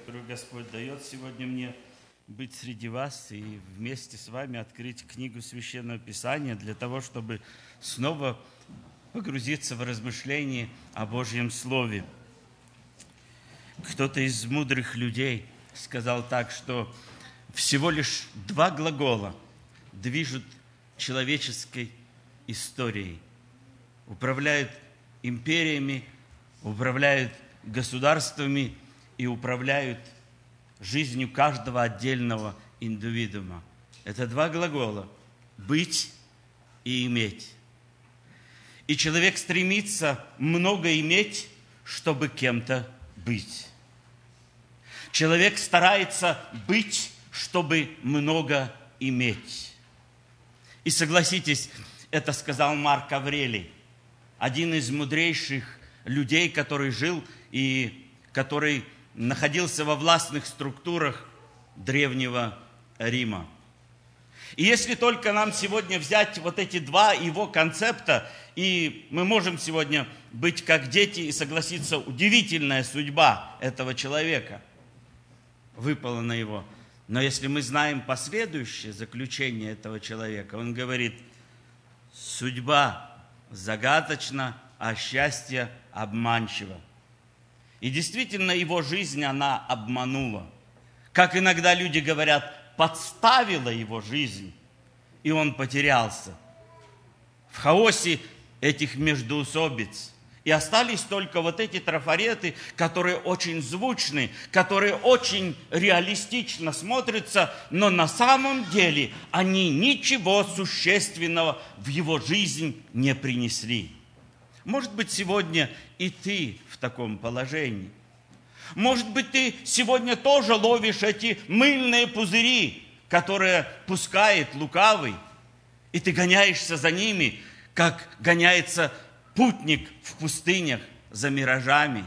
которую Господь дает сегодня мне быть среди вас и вместе с вами открыть книгу Священного Писания для того, чтобы снова погрузиться в размышления о Божьем Слове. Кто-то из мудрых людей сказал так, что всего лишь 2 глагола движут человеческой историей. Управляют империями, управляют государствами и управляют жизнью каждого отдельного индивидуума. Это 2 глагола – быть и иметь. И человек стремится много иметь, чтобы кем-то быть. Человек старается быть, чтобы много иметь. И согласитесь, это сказал Марк Аврелий, один из мудрейших людей, который жил и который находился во властных структурах древнего Рима. И если только нам сегодня взять вот эти 2 его концепта, и мы можем сегодня быть как дети и согласиться, удивительная судьба этого человека выпала на его. Но если мы знаем последующее заключение этого человека, он говорит: судьба загадочна, а счастье обманчиво. И действительно, его жизнь, она обманула. Как иногда люди говорят, подставила его жизнь, и он потерялся в хаосе этих междоусобиц. И остались только вот эти трафареты, которые очень звучны, которые очень реалистично смотрятся, но на самом деле они ничего существенного в его жизнь не принесли. Может быть, сегодня и ты в таком положении. Может быть, ты сегодня тоже ловишь эти мыльные пузыри, которые пускает лукавый, и ты гоняешься за ними, как гоняется путник в пустынях за миражами,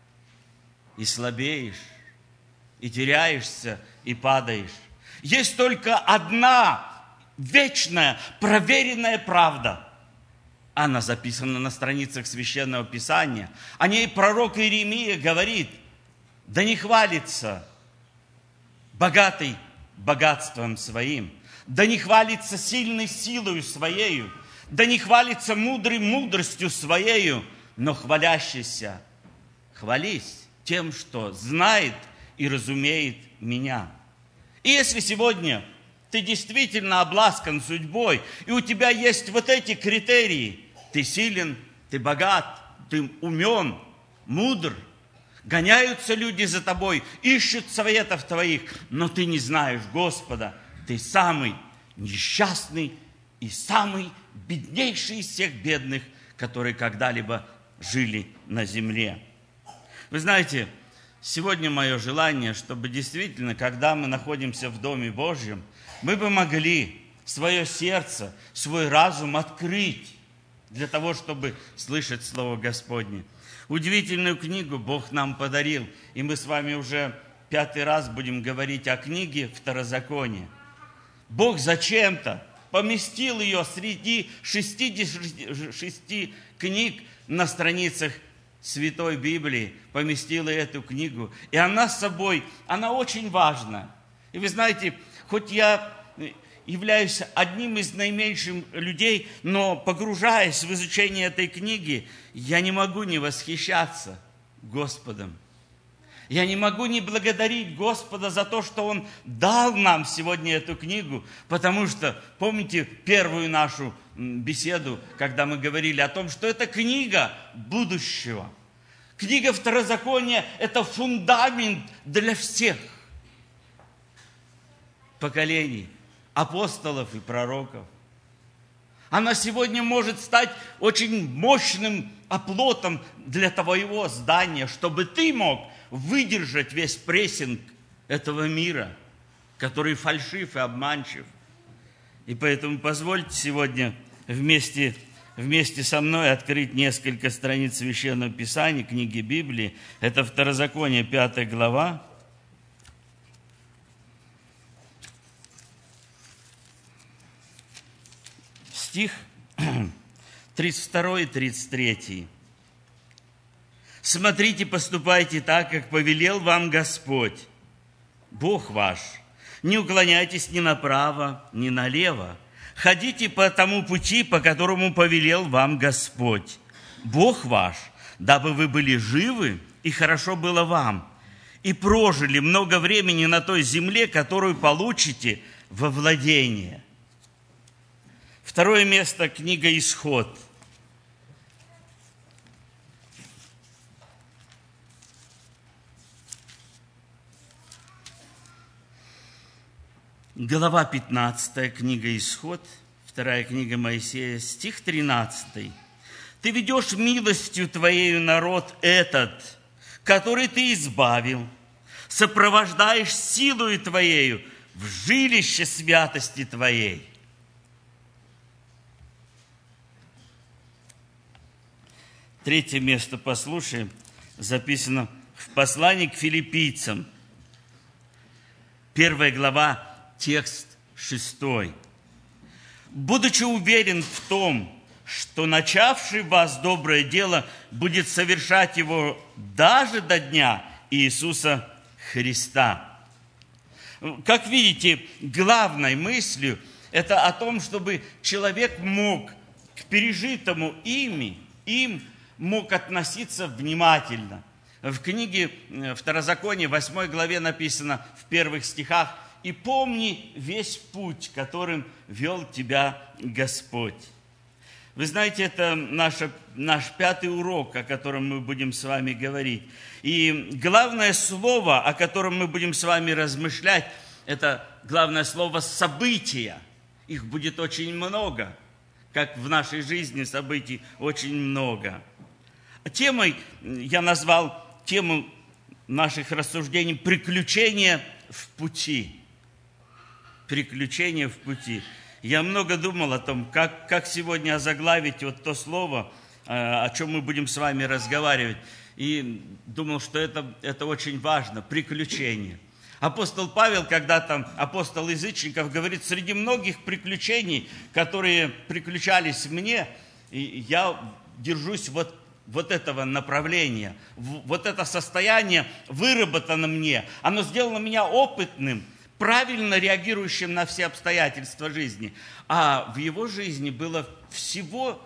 и слабеешь, и теряешься, и падаешь. Есть только одна вечная, проверенная правда. Она записана на страницах Священного Писания. О ней пророк Иеремия говорит: да не хвалится богатый богатством своим, да не хвалится сильной силою своею, да не хвалится мудрый мудростью своею, но хвалящийся хвались тем, что знает и разумеет меня. И если сегодня ты действительно обласкан судьбой, и у тебя есть вот эти критерии: ты силен, ты богат, ты умен, мудр, гоняются люди за тобой, ищут советов твоих, но ты не знаешь Господа, ты самый несчастный и самый беднейший из всех бедных, которые когда-либо жили на земле. Вы знаете, сегодня мое желание, чтобы действительно, когда мы находимся в Доме Божьем, мы бы могли свое сердце, свой разум открыть для того, чтобы слышать Слово Господне. Удивительную книгу Бог нам подарил, и мы с вами уже 5-й раз будем говорить о книге Второзакония. Бог зачем-то поместил ее среди 66 книг на страницах Святой Библии, поместил эту книгу. И она с собой, она очень важна. И вы знаете, хоть я являюсь одним из наименьших людей, но погружаясь в изучение этой книги, я не могу не восхищаться Господом. Я не могу не благодарить Господа за то, что Он дал нам сегодня эту книгу, потому что, помните первую нашу беседу, когда мы говорили о том, что это книга будущего. Книга Второзакония – это фундамент для всех поколений апостолов и пророков. Она сегодня может стать очень мощным оплотом для твоего здания, чтобы ты мог выдержать весь прессинг этого мира, который фальшив и обманчив. И поэтому позвольте сегодня вместе со мной открыть несколько страниц Священного Писания, книги Библии. Это Второзаконие, 5 глава. Стих 32 и 33. «Смотрите, поступайте так, как повелел вам Господь, Бог ваш. Не уклоняйтесь ни направо, ни налево. Ходите по тому пути, по которому повелел вам Господь, Бог ваш, дабы вы были живы, и хорошо было вам, и прожили много времени на той земле, которую получите во владение. Второе место, книга «Исход». Глава 15, книга «Исход», вторая книга Моисея, стих 13. «Ты ведешь милостью Твоею народ этот, который Ты избавил, сопровождаешь силою Твоею в жилище святости Твоей». Третье место послушаем, записано в послании к филиппийцам, 1 глава, текст 6. «Будучи уверен в том, что начавший в вас доброе дело будет совершать его даже до дня Иисуса Христа». Как видите, главной мыслью это о том, чтобы человек мог к пережитому им мог относиться внимательно. В книге Второзакония, 8 главе написано в первых стихах: «И помни весь путь, которым вел тебя Господь». Вы знаете, это наш 5-й урок, о котором мы будем с вами говорить. И главное слово, о котором мы будем с вами размышлять, это главное слово «события». Их будет очень много, как в нашей жизни событий очень много. Темой я назвал тему наших рассуждений «Приключения в пути». Приключения в пути. Я много думал о том, как сегодня озаглавить вот то слово, о чем мы будем с вами разговаривать. И думал, что это очень важно, приключения. Апостол Павел, когда там апостол язычников, говорит, среди многих приключений, которые приключались мне, я держусь вот этого направления, вот это состояние выработано мне, оно сделало меня опытным, правильно реагирующим на все обстоятельства жизни. А в его жизни было всего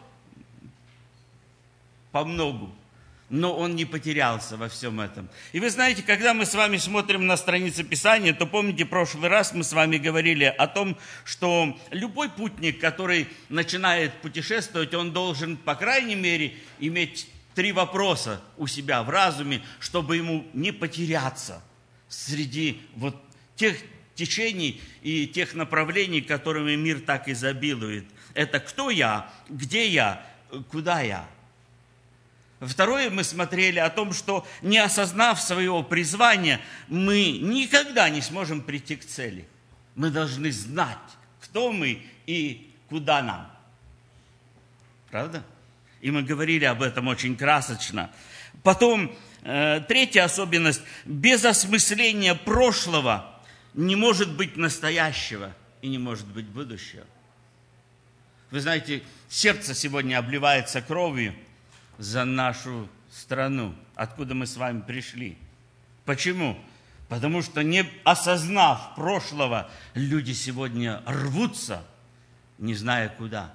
помногу, но он не потерялся во всем этом. И вы знаете, когда мы с вами смотрим на страницы Писания, то помните, в прошлый раз мы с вами говорили о том, что любой путник, который начинает путешествовать, он должен, по крайней мере, иметь 3 вопроса у себя в разуме, чтобы ему не потеряться среди вот тех течений и тех направлений, которыми мир так изобилует. Это кто я, где я, куда я. Второе, мы смотрели о том, что не осознав своего призвания, мы никогда не сможем прийти к цели. Мы должны знать, кто мы и куда нам. Правда? И мы говорили об этом очень красочно. Потом, третья особенность. Без осмысления прошлого не может быть настоящего и не может быть будущего. Вы знаете, сердце сегодня обливается кровью за нашу страну, откуда мы с вами пришли. Почему? Потому что, не осознав прошлого, люди сегодня рвутся, не зная куда.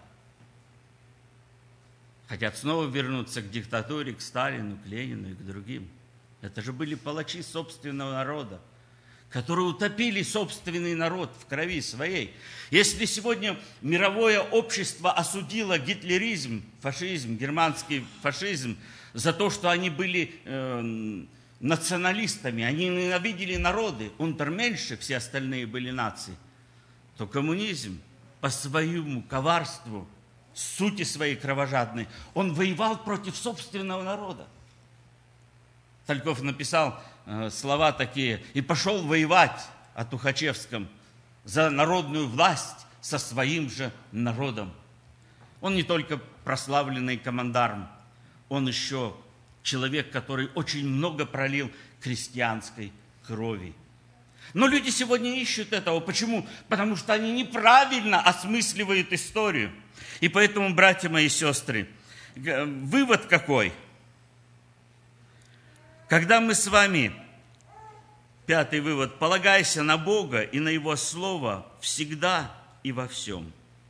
Хотят снова вернуться к диктатуре, к Сталину, к Ленину и к другим. Это же были палачи собственного народа, которые утопили собственный народ в крови своей. Если сегодня мировое общество осудило гитлеризм, фашизм, германский фашизм за то, что они были националистами, они ненавидели народы, унтерменьши, все остальные были нации, то коммунизм по своему коварству, сути своей кровожадной, он воевал против собственного народа. Тальков написал слова такие: «И пошел воевать о Тухачевском за народную власть со своим же народом». Он не только прославленный командарм, он еще человек, который очень много пролил крестьянской крови. Но люди сегодня ищут этого. Почему? Потому что они неправильно осмысливают историю. И поэтому, братья мои и сестры, вывод какой? Когда мы с вами 5 вывод. Полагайся на Бога и на Его Слово всегда и во всем.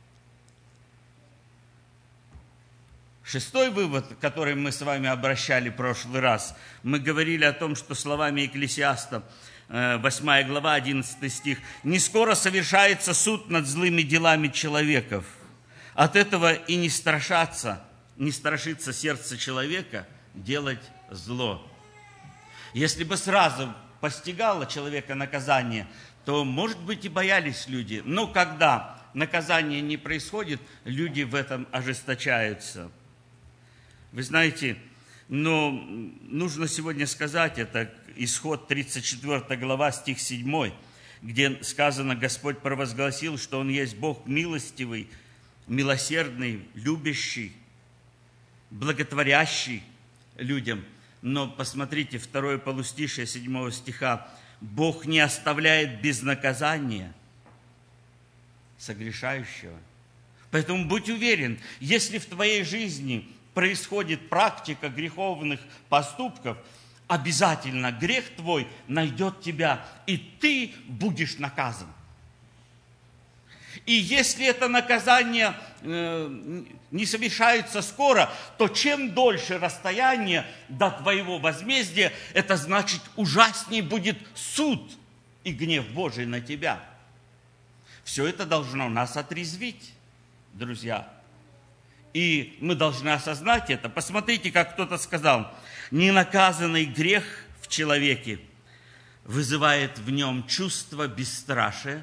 6 вывод, который мы с вами обращали в прошлый раз, мы говорили о том, что словами Экклесиаста, 8 глава, 11 стих, «Не скоро совершается суд над злыми делами человеков. От этого и не страшится сердце человека делать зло». Если бы сразу постигало человека наказание, то, может быть, и боялись люди. Но когда наказание не происходит, люди в этом ожесточаются. Вы знаете, но нужно сегодня сказать, это Исход 34 глава, стих 7, где сказано, Господь провозгласил, что Он есть Бог милостивый, милосердный, любящий, благотворящий людям. Но посмотрите, 2 полустишие 7 стиха. Бог не оставляет без наказания согрешающего. Поэтому будь уверен, если в твоей жизни происходит практика греховных поступков, обязательно грех твой найдет тебя, и ты будешь наказан. И если это наказание не совершается скоро, то чем дольше расстояние до твоего возмездия, это значит ужаснее будет суд и гнев Божий на тебя. Все это должно нас отрезвить, друзья. И мы должны осознать это. Посмотрите, как кто-то сказал, ненаказанный грех в человеке вызывает в нем чувство бесстрашия.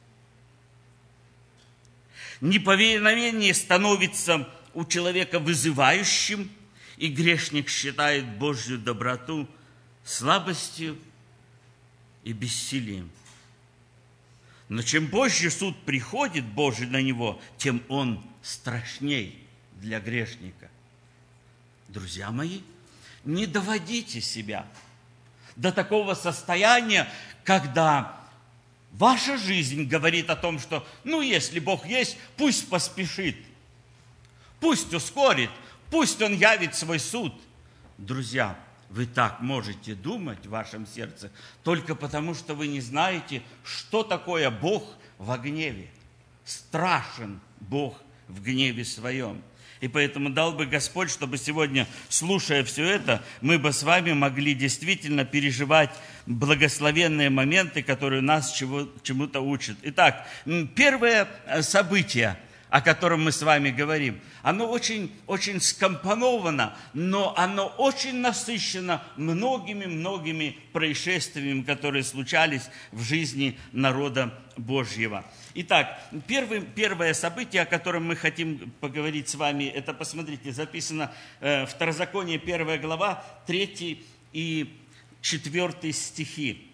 Неповиновение становится у человека вызывающим, и грешник считает Божью доброту слабостью и бессилием. Но чем позже суд приходит Божий на него, тем он страшней для грешника. Друзья мои, не доводите себя до такого состояния, когда ваша жизнь говорит о том, что, если Бог есть, пусть поспешит, пусть ускорит, пусть Он явит свой суд. Друзья, вы так можете думать в вашем сердце, только потому, что вы не знаете, что такое Бог во гневе. Страшен Бог в гневе своем. И поэтому дал бы Господь, чтобы сегодня, слушая все это, мы бы с вами могли действительно переживать благословенные моменты, которые нас чему-то учат. Итак, первое событие, о котором мы с вами говорим, оно очень, очень скомпоновано, но оно очень насыщено многими происшествиями, которые случались в жизни народа Божьего. Итак, первое событие, о котором мы хотим поговорить с вами, это, посмотрите, записано в Второзаконие, 1 глава, 3 и 4 стихи.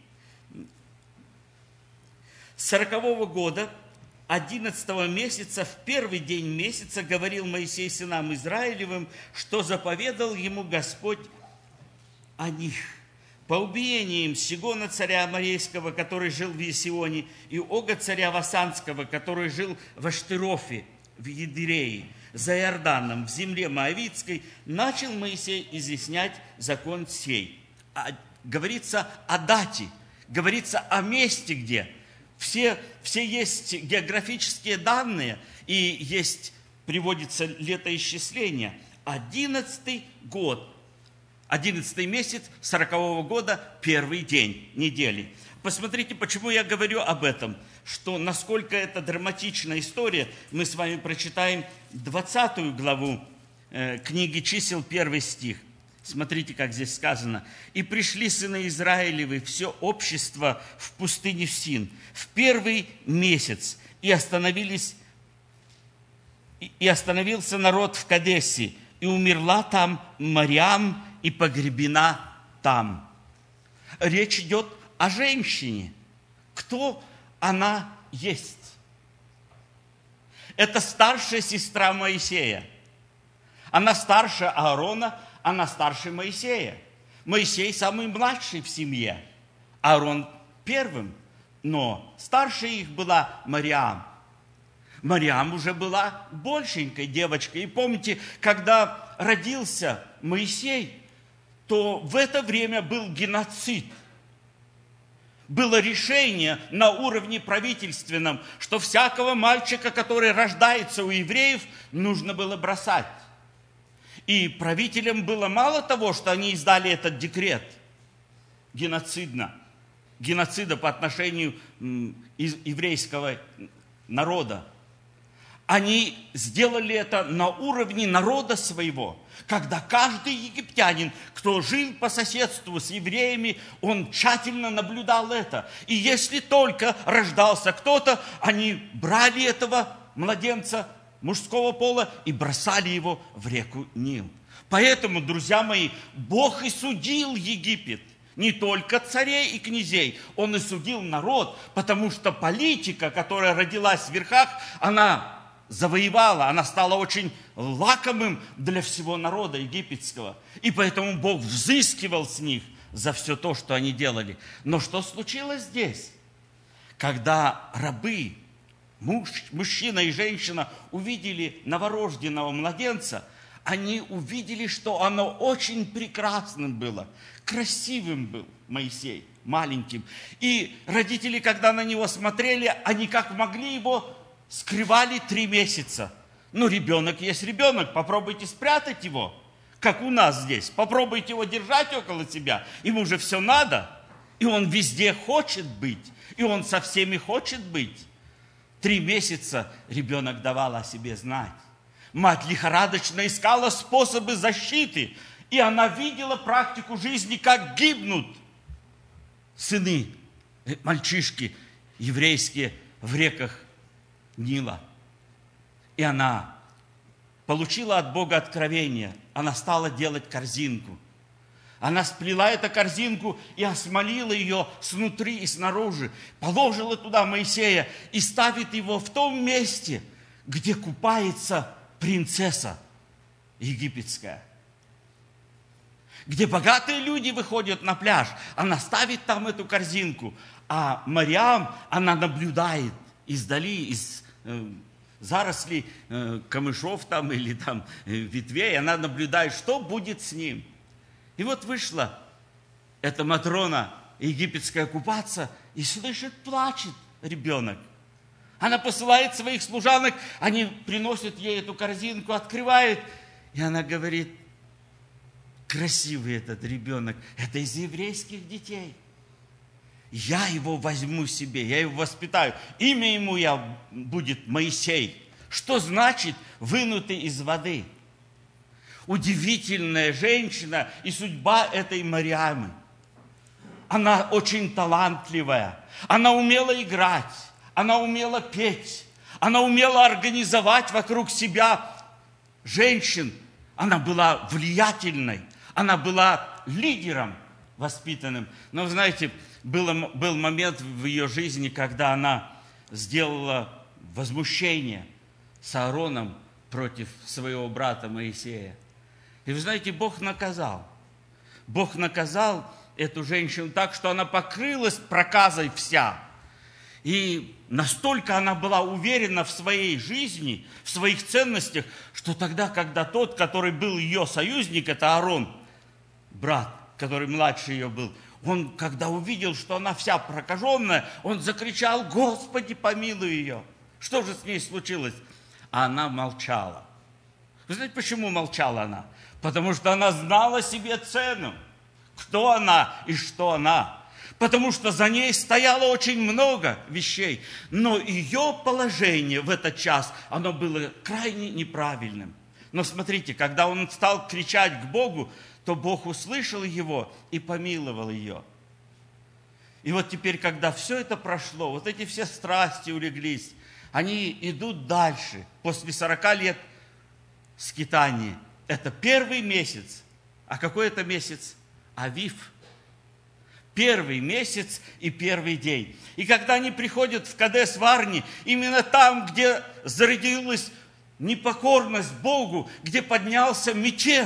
С 40-го года, 11 месяца, в первый день месяца, говорил Моисей сынам Израилевым, что заповедал ему Господь о них. По убиениям Сигона царя Аморейского, который жил в Есионе, и Ога царя Васанского, который жил в Аштерофе, в Едирее, за Иорданом, в земле Моавитской, начал Моисей изъяснять закон сей. Говорится о дате, говорится о месте, где. Все есть географические данные, и приводится летоисчисление. 11 год. 11 месяц 40-го года, первый день недели. Посмотрите, почему я говорю об этом, что насколько это драматичная история. Мы с вами прочитаем 20 главу книги Чисел, 1 стих. Смотрите, как здесь сказано. «И пришли сыны Израилевы, все общество в пустыне Син, в первый месяц, и остановился народ в Кадесе, и умерла там Марьям, и погребена там». Речь идет о женщине. Кто она есть? Это старшая сестра Моисея. Она старше Аарона, она старше Моисея. Моисей самый младший в семье, Аарон первым, но старше их была Марьям. Марьям уже была большенькой девочкой. И помните, когда родился Моисей, то в это время был геноцид. было решение на уровне правительственном, что всякого мальчика, который рождается у евреев, нужно было бросать. И правителям было мало того, что они издали этот декрет геноцида по отношению еврейского народа. Они сделали это на уровне народа своего, когда каждый египтянин, кто жил по соседству с евреями, он тщательно наблюдал это. И если только рождался кто-то, они брали этого младенца мужского пола и бросали его в реку Нил. Поэтому, друзья мои, Бог и судил Египет. Не только царей и князей, Он и судил народ, потому что политика, которая родилась в верхах, она завоевала, она стала очень лакомым для всего народа египетского. И поэтому Бог взыскивал с них за все то, что они делали. Но что случилось здесь? Когда рабы, мужчина и женщина увидели новорожденного младенца, они увидели, что оно очень прекрасным было, красивым был Моисей, маленьким. И родители, когда на него смотрели, они как могли его скрывали 3 месяца. Ну, ребенок есть ребенок, попробуйте спрятать его, как у нас здесь. Попробуйте его держать около себя, ему же все надо. И он везде хочет быть, и он со всеми хочет быть. 3 месяца ребенок давал о себе знать. Мать лихорадочно искала способы защиты, и она видела практику жизни, как гибнут сыны, мальчишки еврейские в реках Нила. И она получила от Бога откровение. Она стала делать корзинку. Она сплела эту корзинку и осмолила ее снутри и снаружи. Положила туда Моисея и ставит его в том месте, где купается принцесса египетская. Где богатые люди выходят на пляж. Она ставит там эту корзинку. А Мариам, она наблюдает издали, из зарослей камышов там или там ветвей. Она наблюдает, что будет с ним. И вот вышла эта Матрона египетская купаться и слышит, плачет ребенок. Она посылает своих служанок, они приносят ей эту корзинку, открывают. И она говорит, красивый этот ребенок, это из еврейских детей. Я его возьму себе, я его воспитаю. Имя ему будет Моисей. Что значит вынутый из воды? Удивительная женщина и судьба этой Мариамы. Она очень талантливая, она умела играть, она умела петь, она умела организовать вокруг себя женщин. Она была влиятельной, она была лидером воспитанным. Но, знаете, был момент в ее жизни, когда она сделала возмущение с Аароном против своего брата Моисея. И вы знаете, Бог наказал. Бог наказал эту женщину так, что она покрылась проказой вся. И настолько она была уверена в своей жизни, в своих ценностях, что тогда, когда тот, который был ее союзник, это Аарон, брат, который младше ее был, он, когда увидел, что она вся прокаженная, он закричал: «Господи, помилуй ее!» Что же с ней случилось? А она молчала. Вы знаете, почему молчала она? Потому что она знала себе цену. Кто она и что она. Потому что за ней стояло очень много вещей. Но ее положение в этот час, оно было крайне неправильным. Но смотрите, когда он стал кричать к Богу, то Бог услышал его и помиловал ее. И вот теперь, когда все это прошло, вот эти все страсти улеглись, они идут дальше. После 40 лет скитания. Это первый месяц. А какой это месяц? Авив. Первый месяц и первый день. И когда они приходят в Кадес-Варни, именно там, где зародилась непокорность Богу, где поднялся мятеж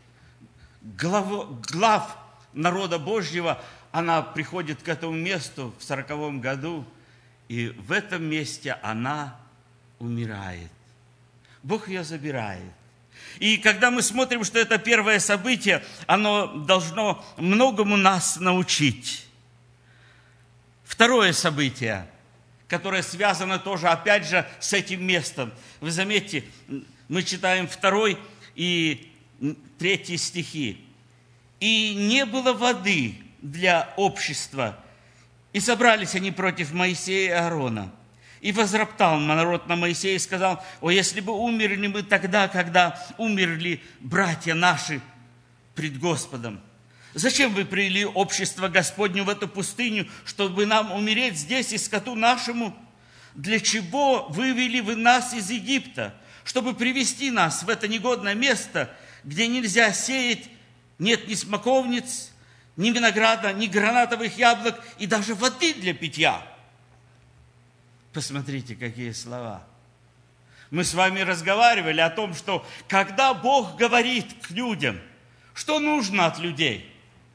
глав народа Божьего, она приходит к этому месту в 40-м году, и в этом месте она умирает. Бог ее забирает. И когда мы смотрим, что это первое событие, оно должно многому нас научить. Второе событие, которое связано тоже, опять же, с этим местом. Вы заметьте, мы читаем 2 и 3 стихи. «И не было воды для общества, и собрались они против Моисея и Аарона. И возроптал народ на Моисея и сказал: о, если бы умерли мы тогда, когда умерли братья наши пред Господом. Зачем вы привели общество Господню в эту пустыню, чтобы нам умереть здесь и скоту нашему? Для чего вывели вы нас из Египта, чтобы привести нас в это негодное место, где нельзя сеять, нет ни смоковниц, ни винограда, ни гранатовых яблок и даже воды для питья?» Посмотрите, какие слова. Мы с вами разговаривали о том, что когда Бог говорит к людям, что нужно от людей?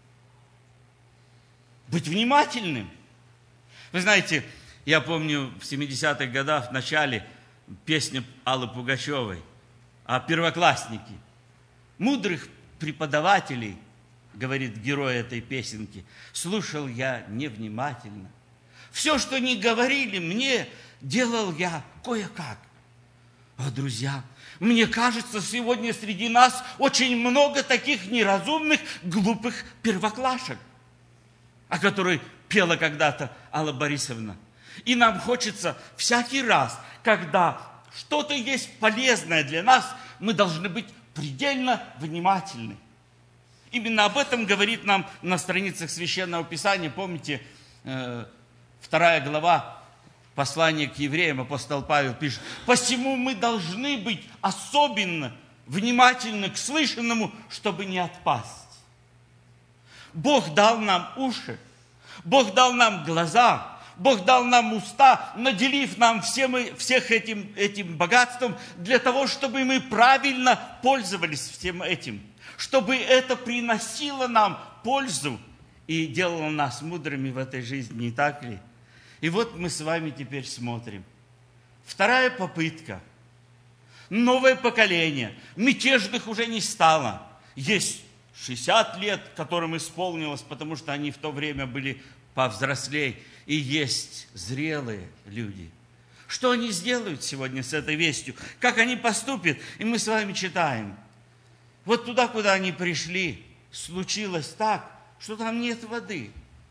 Быть внимательным. Вы знаете, я помню в 70-х годах, в начале, песня Аллы Пугачевой о первокласснике. Мудрых преподавателей, говорит герой этой песенки, слушал я невнимательно. Все, что не говорили мне, делал я кое-как. А, друзья, мне кажется, сегодня среди нас очень много таких неразумных, глупых первоклашек, о которой пела когда-то Алла Борисовна. И нам хочется всякий раз, когда что-то есть полезное для нас, мы должны быть предельно внимательны. Именно об этом говорит нам на страницах Священного Писания. Помните, 2 глава послания к евреям, апостол Павел пишет: «Посему мы должны быть особенно внимательны к слышанному, чтобы не отпасть». Бог дал нам уши, Бог дал нам глаза, Бог дал нам уста, наделив нам всех этим богатством для того, чтобы мы правильно пользовались всем этим, чтобы это приносило нам пользу и делало нас мудрыми в этой жизни, не так ли? И вот мы с вами теперь смотрим. Вторая попытка. Новое поколение. Мятежных уже не стало. Есть 60 лет, которым исполнилось, потому что они в то время были повзрослей. И есть зрелые люди. Что они сделают сегодня с этой вестью? Как они поступят? И мы с вами читаем. Вот туда, куда они пришли, случилось так, что там нет воды.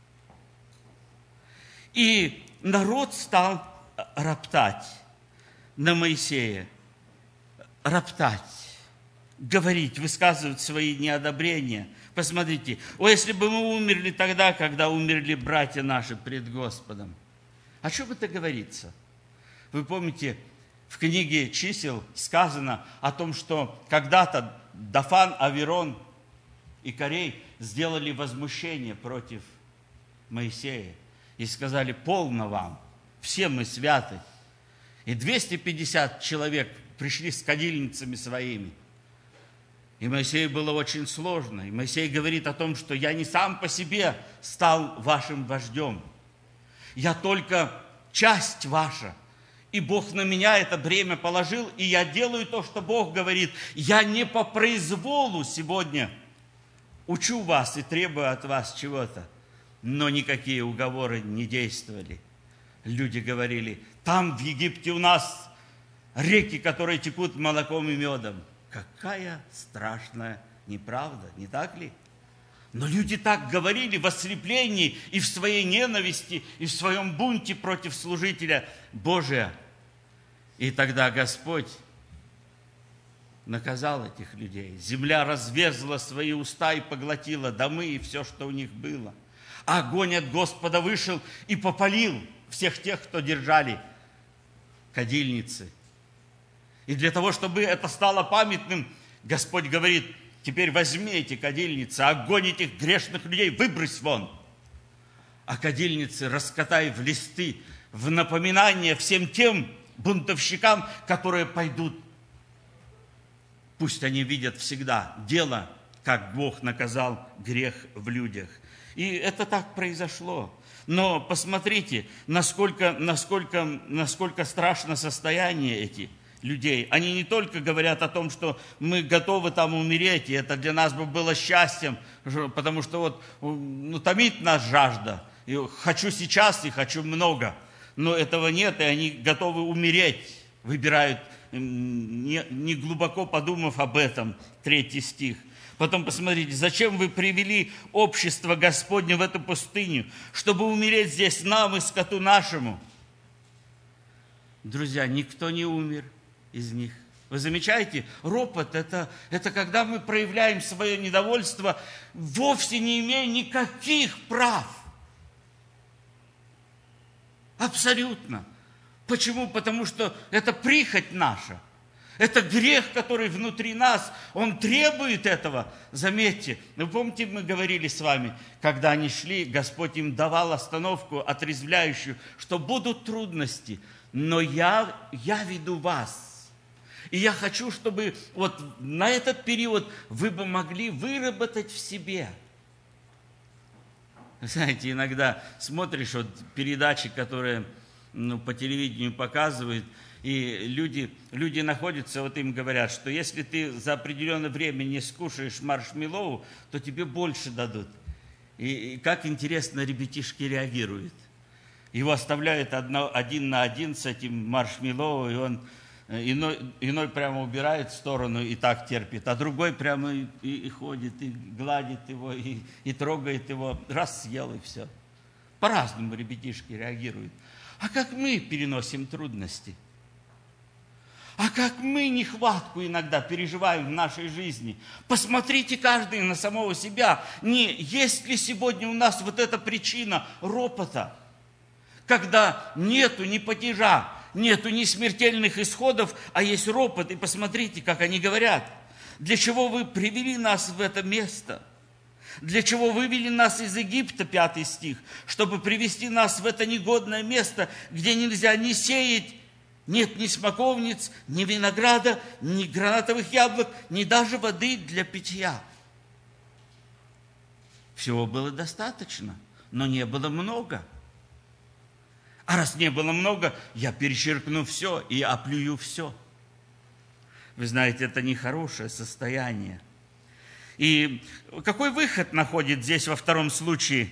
И народ стал роптать на Моисея. Роптать, говорить, высказывать свои неодобрения. Посмотрите, о, если бы мы умерли тогда, когда умерли братья наши пред Господом. О чем это говорится? Вы помните, в книге «Чисел» сказано о том, что когда-то Дафан, Аверон и Корей сделали возмущение против Моисея. И сказали: полно вам, все мы святы. И 250 человек пришли с кадильницами своими. И Моисею было очень сложно. И Моисей говорит о том, что я не сам по себе стал вашим вождем. Я только часть ваша. И Бог на меня это бремя положил, и я делаю то, что Бог говорит. Я не по произволу сегодня учу вас и требую от вас чего-то. Но никакие уговоры не действовали. Люди говорили: там в Египте у нас реки, которые текут молоком и медом. Какая страшная неправда, не так ли? Но люди так говорили в ослеплении и в своей ненависти, и в своем бунте против служителя Божия. И тогда Господь наказал этих людей. Земля разверзла свои уста и поглотила домы и все, что у них было. Огонь от Господа вышел и попалил всех тех, кто держали кадильницы. И для того, чтобы это стало памятным, Господь говорит: теперь возьми эти кадильницы, огонь этих грешных людей выбрось вон. А кадильницы раскатай в листы, в напоминание всем тем бунтовщикам, которые пойдут. Пусть они видят всегда дело, как Бог наказал грех в людях. И это так произошло. Но посмотрите, насколько страшно состояние этих людей. Они не только говорят о том, что мы готовы там умереть, и это для нас бы было счастьем, потому что томит нас жажда. и хочу сейчас и хочу много. Но этого нет, и они готовы умереть, выбирают, не глубоко подумав об этом, 3 стих. Потом посмотрите, зачем вы привели общество Господне в эту пустыню, чтобы умереть здесь нам и скоту нашему? Друзья, никто не умер из них. Вы замечаете, ропот – это когда мы проявляем свое недовольство, вовсе не имея никаких прав. Абсолютно. Почему? Потому что это прихоть наша. Это грех, который внутри нас, он требует этого. Заметьте, вы помните, мы говорили с вами, когда они шли, Господь им давал остановку отрезвляющую, что будут трудности, но я веду вас. И я хочу, чтобы вот на этот период вы бы могли выработать в себе. Знаете, иногда смотришь вот передачи, которые по телевидению показывают, и люди находятся, вот им говорят, что если ты за определенное время не скушаешь маршмеллоу, то тебе больше дадут. И как интересно ребятишки реагируют. Его оставляют 1 на 1 с этим маршмеллоу, и он иной прямо убирает в сторону и так терпит, а другой прямо и ходит, и гладит его, и трогает его, раз съел, и все. По-разному ребятишки реагируют. А как мы переносим трудности? А как мы нехватку иногда переживаем в нашей жизни? Посмотрите каждый на самого себя. Есть ли сегодня у нас вот эта причина ропота, когда нету ни падежа, нету ни смертельных исходов, а есть ропот. И посмотрите, как они говорят. Для чего вы привели нас в это место? Для чего вывели нас из Египта, 5 стих, чтобы привести нас в это негодное место, где нельзя ни сеять, нет ни смоковниц, ни винограда, ни гранатовых яблок, ни даже воды для питья. Всего было достаточно, но не было много. А раз не было много, я перечеркну все и оплюю все. Вы знаете, это нехорошее состояние. И какой выход находит здесь во 2 случае?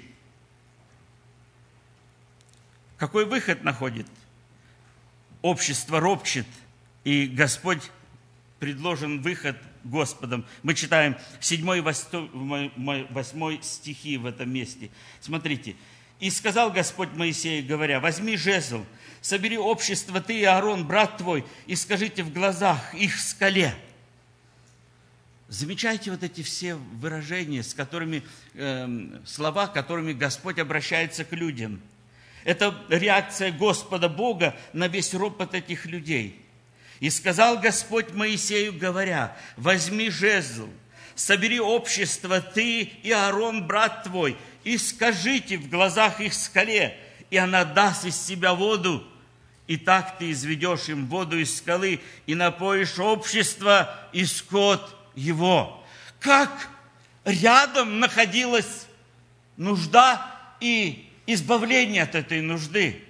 Какой выход находит? Общество ропчет, и Господь предложен выход Господом. Мы читаем 7 и 8 стихи в этом месте. Смотрите. «И сказал Господь Моисею, говоря, возьми жезл, собери общество ты и Аарон, брат твой, и скажите в глазах их скале». Замечайте вот эти все выражения, слова, которыми Господь обращается к людям. Это реакция Господа Бога на весь ропот этих людей. «И сказал Господь Моисею, говоря, возьми жезл, собери общество ты и Аарон, брат твой, и скажите в глазах их скале, и она даст из себя воду, и так ты изведешь им воду из скалы, и напоишь общество и скот его». Как рядом находилась нужда и избавление от этой нужды.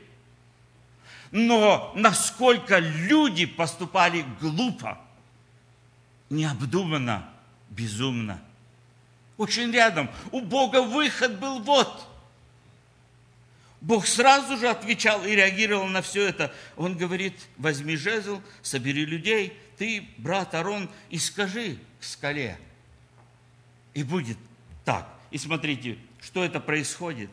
Но насколько люди поступали глупо, необдуманно, безумно. Очень рядом. У Бога выход был вот. Бог сразу же отвечал и реагировал на все это. Он говорит, возьми жезл, собери людей, ты, брат Аарон, и скажи к скале. И будет так. И смотрите, что это происходит.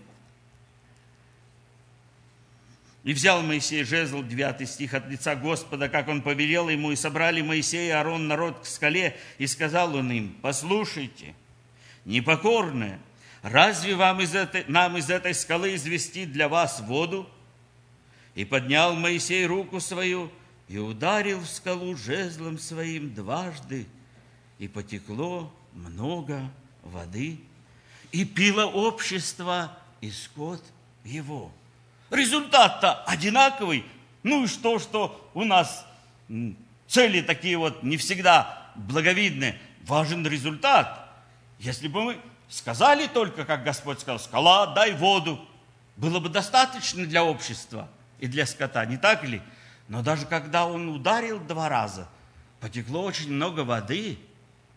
«И взял Моисей жезл», 9 стих, от лица Господа, как он повелел ему, и собрали Моисей и Аарон народ к скале, и сказал он им, послушайте, непокорные, разве нам из этой скалы извести для вас воду? И поднял Моисей руку свою, и ударил в скалу жезлом своим 2, и потекло много воды, и пило общество и скот его. Результат-то одинаковый. Ну и что у нас цели такие вот не всегда благовидные. Важен результат. Если бы мы сказали только, как Господь сказал, скала, дай воду, было бы достаточно для общества и для скота, не так ли? Но даже когда он ударил 2 раза, потекло очень много воды.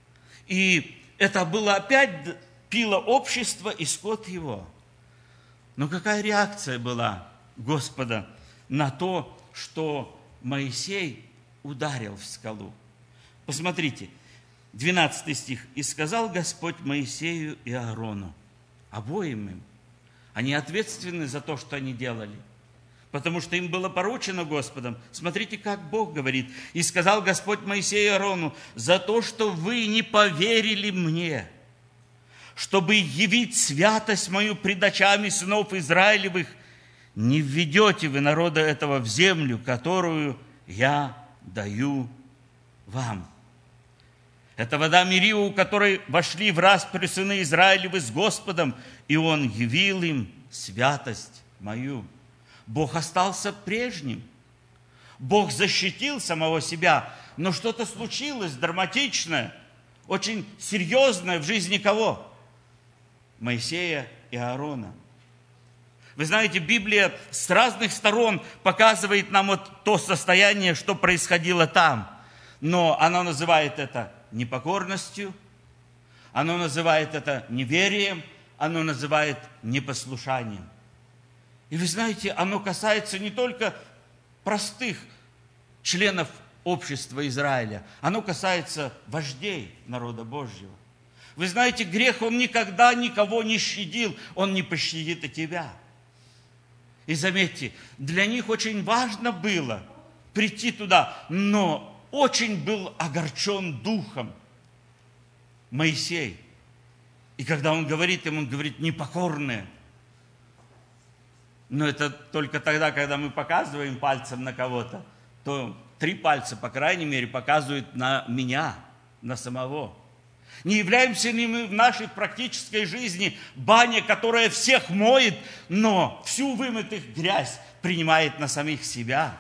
И это было опять пило общество и скот его. Но какая реакция была Господа на то, что Моисей ударил в скалу? Посмотрите, 12 стих. «И сказал Господь Моисею и Аарону», обоим им. Они ответственны за то, что они делали, потому что им было поручено Господом. Смотрите, как Бог говорит. «И сказал Господь Моисею и Аарону, за то, что вы не поверили мне, чтобы явить святость мою пред очами сынов Израилевых, не введете вы народа этого в землю, которую я даю вам». Это вода Мериу, у которой вошли в распри сыны Израилевы с Господом, и Он явил им святость мою. Бог остался прежним. Бог защитил самого себя, но что-то случилось драматичное, очень серьезное в жизни кого? Моисея и Аарона. Вы знаете, Библия с разных сторон показывает нам вот то состояние, что происходило там. Но она называет это непокорностью, оно называет это неверием, оно называет непослушанием. И вы знаете, оно касается не только простых членов общества Израиля, оно касается вождей народа Божьего. Вы знаете, грех, он никогда никого не щадил, он не пощадит и тебя. И заметьте, для них очень важно было прийти туда, но очень был огорчен духом Моисей. И когда он говорит им, он говорит: непокорные. Но это только тогда, когда мы показываем пальцем на кого-то, то 3 пальца, по крайней мере, показывают на меня, на самого. Не являемся ли мы в нашей практической жизни баня, которая всех моет, но всю вымытых грязь принимает на самих себя?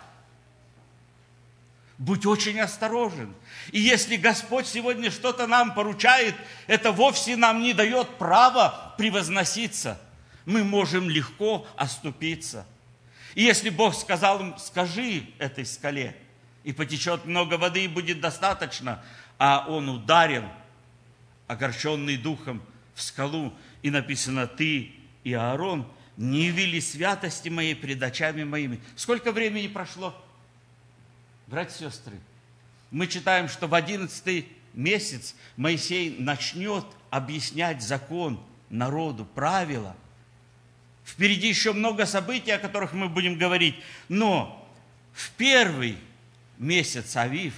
Будь очень осторожен. И если Господь сегодня что-то нам поручает, это вовсе нам не дает права превозноситься. Мы можем легко оступиться. И если Бог сказал им: скажи этой скале, и потечет много воды, и будет достаточно, а Он ударил, огорченный духом, в скалу, и написано: ты и Аарон не явили святости моей пред очами моими. Сколько времени прошло? Братья и сестры, мы читаем, что в 11 месяц Моисей начнет объяснять закон народу, правила. Впереди еще много событий, о которых мы будем говорить. Но в первый месяц Авив,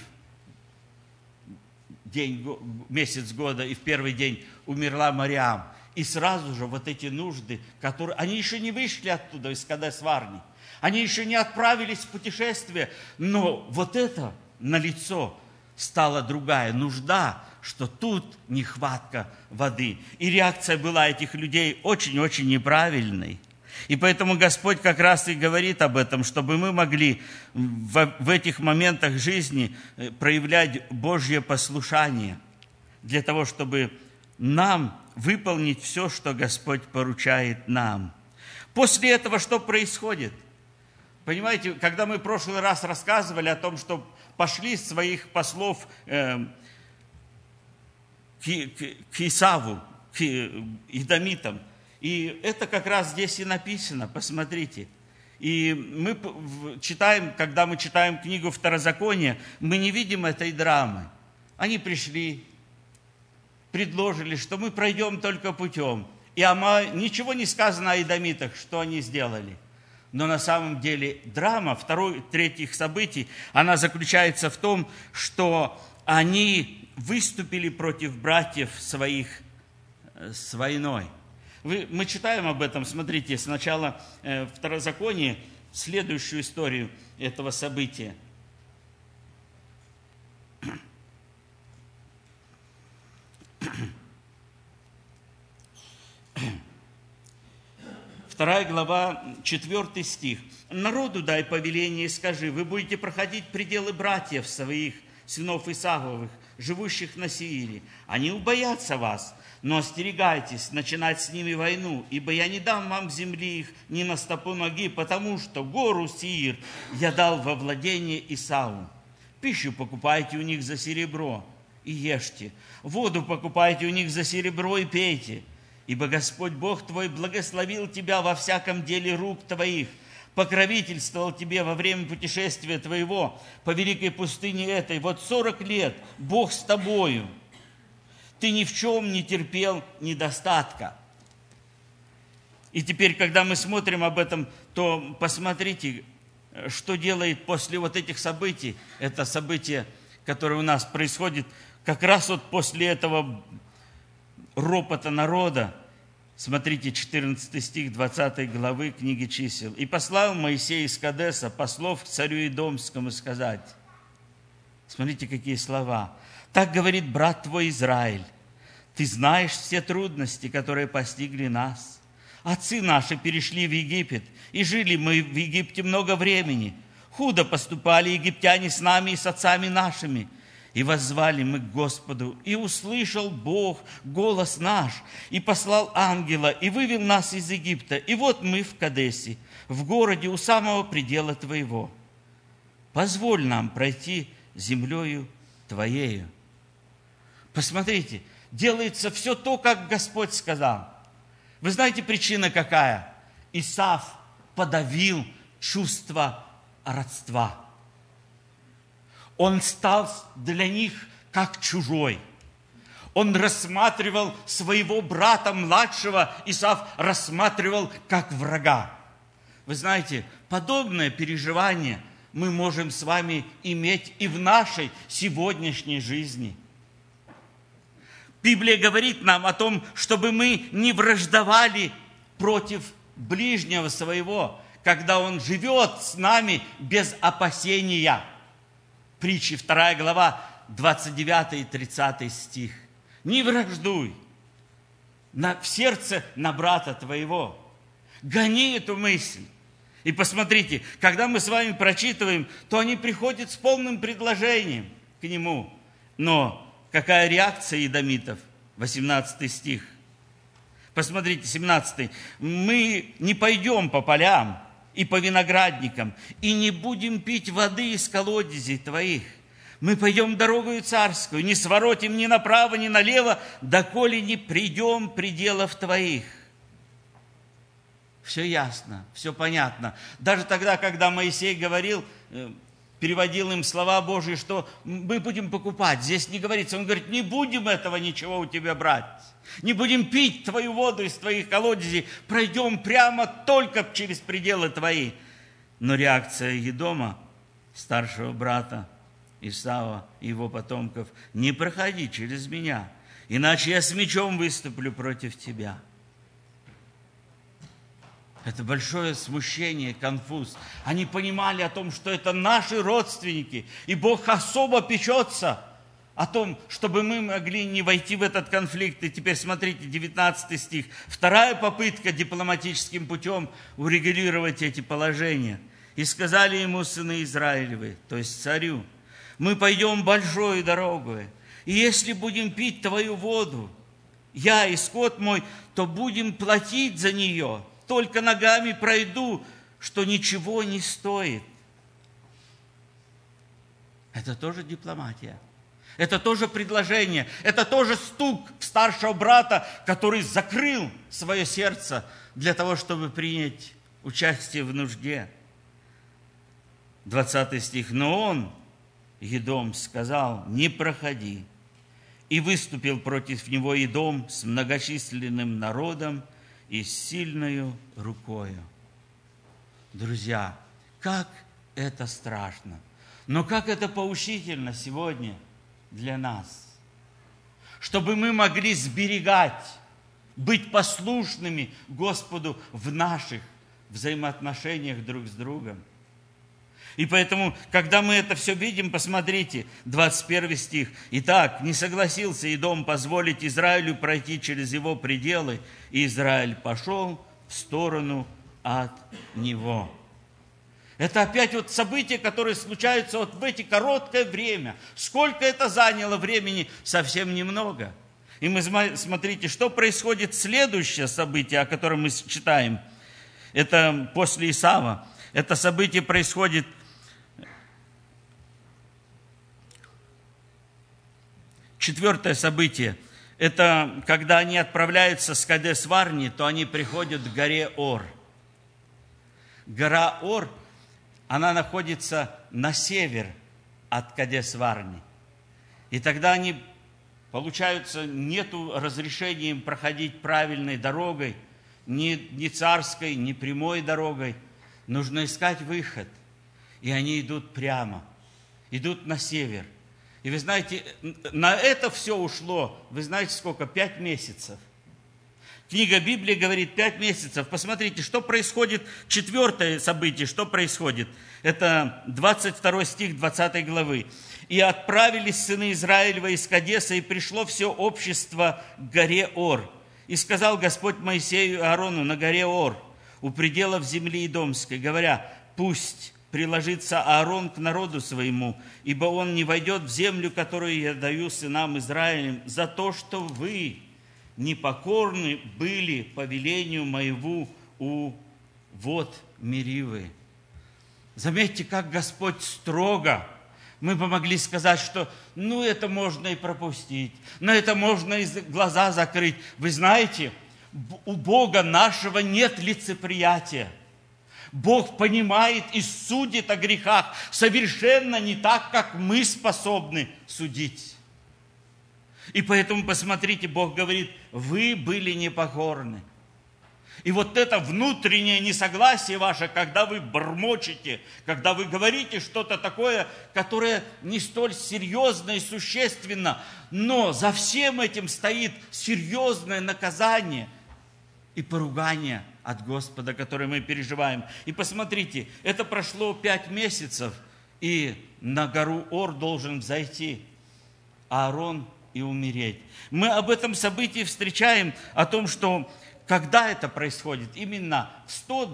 месяц года, и в первый день умерла Мариам. И сразу же вот эти нужды, которые... Они еще не вышли оттуда, из Кадес-Варни. Они еще не отправились в путешествие, но вот это налицо стала другая нужда, что тут нехватка воды. И реакция была этих людей очень-очень неправильной. И поэтому Господь как раз и говорит об этом, чтобы мы могли в этих моментах жизни проявлять Божье послушание, для того, чтобы нам выполнить все, что Господь поручает нам. После этого что происходит? Понимаете, когда мы в прошлый раз рассказывали о том, что пошли своих послов к Исаву, к Идомитам, и это как раз здесь и написано, посмотрите. И мы читаем, когда мы читаем книгу Второзакония, мы не видим этой драмы. Они пришли, предложили, что мы пройдем только путем. И ничего не сказано о идомитах, что они сделали. Но на самом деле драма третьих событий, она заключается в том, что они выступили против братьев своих с войной. Мы читаем об этом, смотрите, сначала в Второзаконии, следующую историю этого события. 2 глава, 4 стих. «Народу дай повеление и скажи: вы будете проходить пределы братьев своих, сынов Исавовых, живущих на Сеире. Они убоятся вас, но остерегайтесь начинать с ними войну, ибо я не дам вам земли их ни на стопу ноги, потому что гору Сеир я дал во владение Исаву. Пищу покупайте у них за серебро и ешьте, воду покупайте у них за серебро и пейте. ибо Господь Бог твой благословил тебя во всяком деле рук твоих, покровительствовал тебе во время путешествия твоего по великой пустыне этой. Вот 40 лет Бог с тобою. Ты ни в чем не терпел недостатка. И теперь, когда мы смотрим об этом, то посмотрите, что делает после вот этих событий. Это событие, которое у нас происходит как раз вот после этого ропота народа. Смотрите, 14 стих 20 главы книги Чисел. «И послал Моисей из Кадеса послов к царю Идомскому сказать». Смотрите, какие слова. «Так говорит брат твой Израиль, ты знаешь все трудности, которые постигли нас. Отцы наши перешли в Египет, и жили мы в Египте много времени. Худо поступали египтяне с нами и с отцами нашими. И воззвали мы к Господу, и услышал Бог голос наш, и послал ангела, и вывел нас из Египта. И вот мы в Кадесе, в городе у самого предела Твоего. Позволь нам пройти землею Твоею». Посмотрите, делается все то, как Господь сказал. Вы знаете, причина какая? Исав подавил чувство родства. Он стал для них как чужой. Он рассматривал своего брата младшего, Исав рассматривал как врага. Вы знаете, подобное переживание мы можем с вами иметь и в нашей сегодняшней жизни. Библия говорит нам о том, чтобы мы не враждовали против ближнего своего, когда он живет с нами без опасения. Притчи 2 глава, 29 и 30 стих. «Не враждуй в сердце на брата твоего». Гони эту мысль. И посмотрите, когда мы с вами прочитываем, то они приходят с полным предложением к нему. Но какая реакция едомитов? 18 стих. Посмотрите, 17. «Мы не пойдем по полям и по виноградникам, и не будем пить воды из колодезей твоих. Мы пойдем дорогою царскую, не своротим ни направо, ни налево, доколе не придем пределов твоих». Все ясно, все понятно. Даже тогда, когда Моисей говорил, переводил им слова Божьи, что мы будем покупать. Здесь не говорится, он говорит, не будем этого ничего у тебя брать. Не будем пить твою воду из твоих колодезей, пройдем прямо только через пределы твои. Но реакция Едома, старшего брата Исава и его потомков, не проходи через меня, иначе я с мечом выступлю против тебя. Это большое смущение, конфуз. Они понимали о том, что это наши родственники, и Бог особо печется о том, чтобы мы могли не войти в этот конфликт. И теперь смотрите, 19 стих. Вторая попытка дипломатическим путем урегулировать эти положения. «И сказали ему сыны Израилевы», то есть царю, «мы пойдем большой дорогой, и если будем пить твою воду, я и скот мой, то будем платить за нее. Только ногами пройду, что ничего не стоит». Это тоже дипломатия. Это тоже предложение. Это тоже стук старшего брата, который закрыл свое сердце для того, чтобы принять участие в нужде. 20 стих. «Но он, Едом, сказал, не проходи. И выступил против него Едом с многочисленным народом и с сильною рукою». Друзья, как это страшно, но как это поучительно сегодня для нас, чтобы мы могли сберегать, быть послушными Господу в наших взаимоотношениях друг с другом. И поэтому, когда мы это все видим, посмотрите, 21 стих. «Итак, не согласился Едом позволить Израилю пройти через его пределы, и Израиль пошел в сторону от него». Это опять вот события, которые случаются вот в эти короткое время. Сколько это заняло времени? Совсем немного. И мы смотрите, что происходит следующее событие, о котором мы читаем. Это после Исава. Это событие происходит четвертое событие. это когда они отправляются с Кадес-Варни, то они приходят к горе Ор. Гора Ор, она находится на север от Кадес-Варни. И тогда они, получается, нету разрешения им проходить правильной дорогой, ни царской, ни прямой дорогой. Нужно искать выход. И они идут прямо, идут на север. И вы знаете, на это все ушло, вы знаете сколько? 5 месяцев. Книга Библии говорит 5 месяцев. Посмотрите, что происходит, 4 событие, что происходит. Это 22 стих 20 главы. «И отправились сыны Израилева из Кадеса, и пришло все общество к горе Ор. И сказал Господь Моисею и Аарону на горе Ор, у пределов земли Идомской, говоря, пусть приложится Аарон к народу своему, ибо он не войдет в землю, которую я даю сынам Израилем, за то, что вы непокорны были повелению моему у вод Меривы». Заметьте, как Господь строго. Мы бы могли сказать, что это можно и пропустить, на это можно и глаза закрыть. Вы знаете, у Бога нашего нет лицеприятия. Бог понимает и судит о грехах совершенно не так, как мы способны судить. И поэтому, посмотрите, Бог говорит, вы были непокорны. И вот это внутреннее несогласие ваше, когда вы бормочете, когда вы говорите что-то такое, которое не столь серьезно и существенно, но за всем этим стоит серьезное наказание и поругание от Господа, которое мы переживаем. И посмотрите, это прошло 5 месяцев, и на гору Ор должен взойти Аарон и умереть. Мы об этом событии встречаем, о том, что когда это происходит, именно в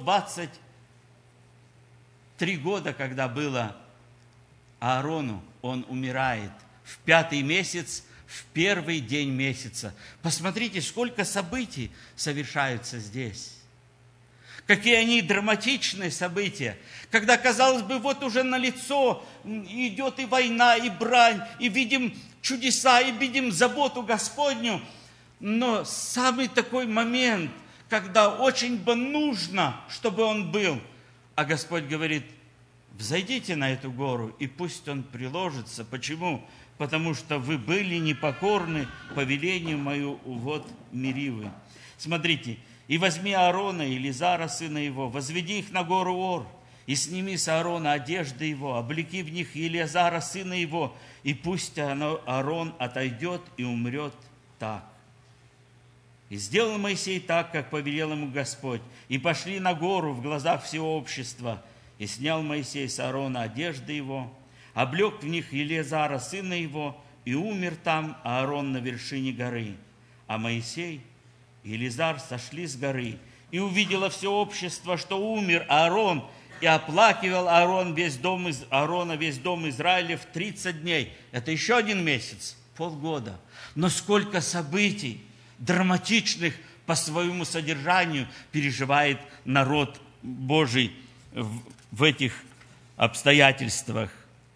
123 года, когда было Аарону, он умирает в 5-й месяц, в 1-й день месяца. Посмотрите, сколько событий совершаются здесь. Какие они драматичные события. Когда, казалось бы, вот уже налицо идет и война, и брань, и видим чудеса, и видим заботу Господню. Но самый такой момент, когда очень бы нужно, чтобы он был, а Господь говорит, взойдите на эту гору, и пусть он приложится. Почему? Потому что вы были непокорны повелению мою у вод Меривы. Смотрите, и возьми Аарона и Елизара, сына его, возведи их на гору Ор, и сними с Аарона одежды его, облеки в них Елизара, сына его, и пусть Аарон отойдет и умрет так. И сделал Моисей так, как повелел ему Господь, и пошли на гору в глазах всего общества, и снял Моисей с Аарона одежды его, облег в них Елизара, сына его, и умер там Аарон на вершине горы. А Моисей и Елизар сошли с горы, и увидело все общество, что умер Аарон, и оплакивал Аарона весь дом Израилев 30 дней. Это еще 1 месяц, полгода. Но сколько событий драматичных по своему содержанию переживает народ Божий в этих обстоятельствах.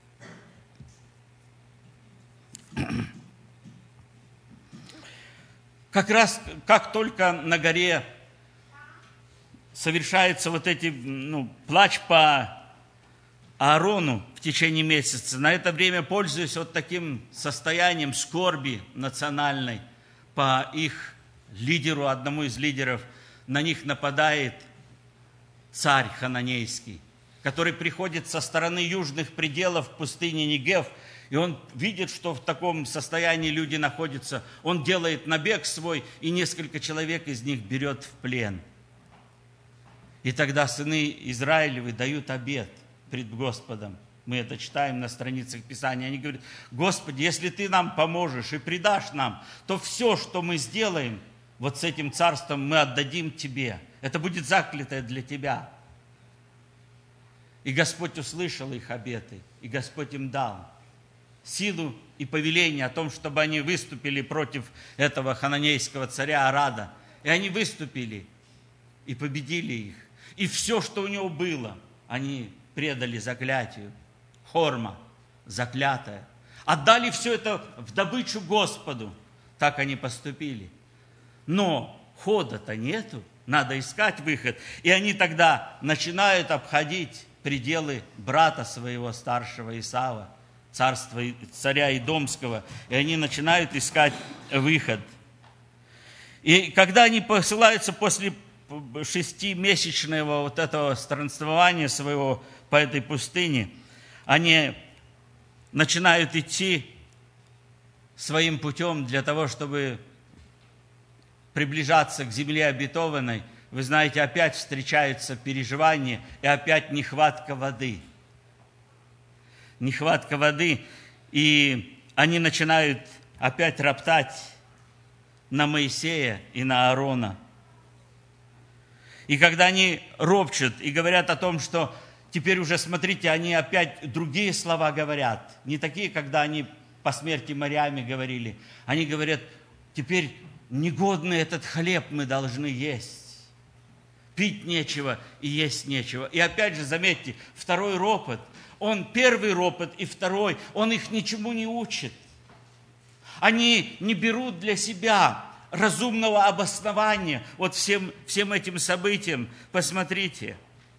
Как раз, как только на горе совершается вот эти, плач по Аарону в течение месяца, на это время, пользуясь вот таким состоянием скорби национальной, по их лидеру, одному из лидеров, на них нападает царь хананейский, который приходит со стороны южных пределов пустыни Негев, и он видит, что в таком состоянии люди находятся. Он делает набег свой, и несколько человек из них берет в плен. И тогда сыны Израилевы дают обет пред Господом. Мы это читаем на страницах Писания. Они говорят, Господи, если Ты нам поможешь и предашь нам, то все, что мы сделаем вот с этим царством, мы отдадим Тебе. Это будет заклятое для Тебя. И Господь услышал их обеты, и Господь им дал силу и повеление о том, чтобы они выступили против этого хананейского царя Арада. И они выступили и победили их. И все, что у него было, они предали заклятию. Хорма, заклятая. Отдали все это в добычу Господу. так они поступили. Но хода-то нету, надо искать выход. И они тогда начинают обходить пределы брата своего старшего Исава, царя Идомского, и они начинают искать выход. И когда они посылаются после 6-месячного вот этого странствования своего по этой пустыне, они начинают идти своим путем для того, чтобы приближаться к земле обетованной. Вы знаете, опять встречаются переживания и опять нехватка воды. Нехватка воды, и они начинают опять роптать на Моисея и на Аарона. И когда они ропчут и говорят о том, что теперь уже, смотрите, они опять другие слова говорят, не такие, когда они по смерти морями говорили. Они говорят, теперь негодный этот хлеб мы должны есть. Пить нечего и есть нечего. И опять же, заметьте, второй ропот. Он первый ропот и второй, он их ничему не учит. Они не берут для себя разумного обоснования вот всем этим событиям. Посмотрите.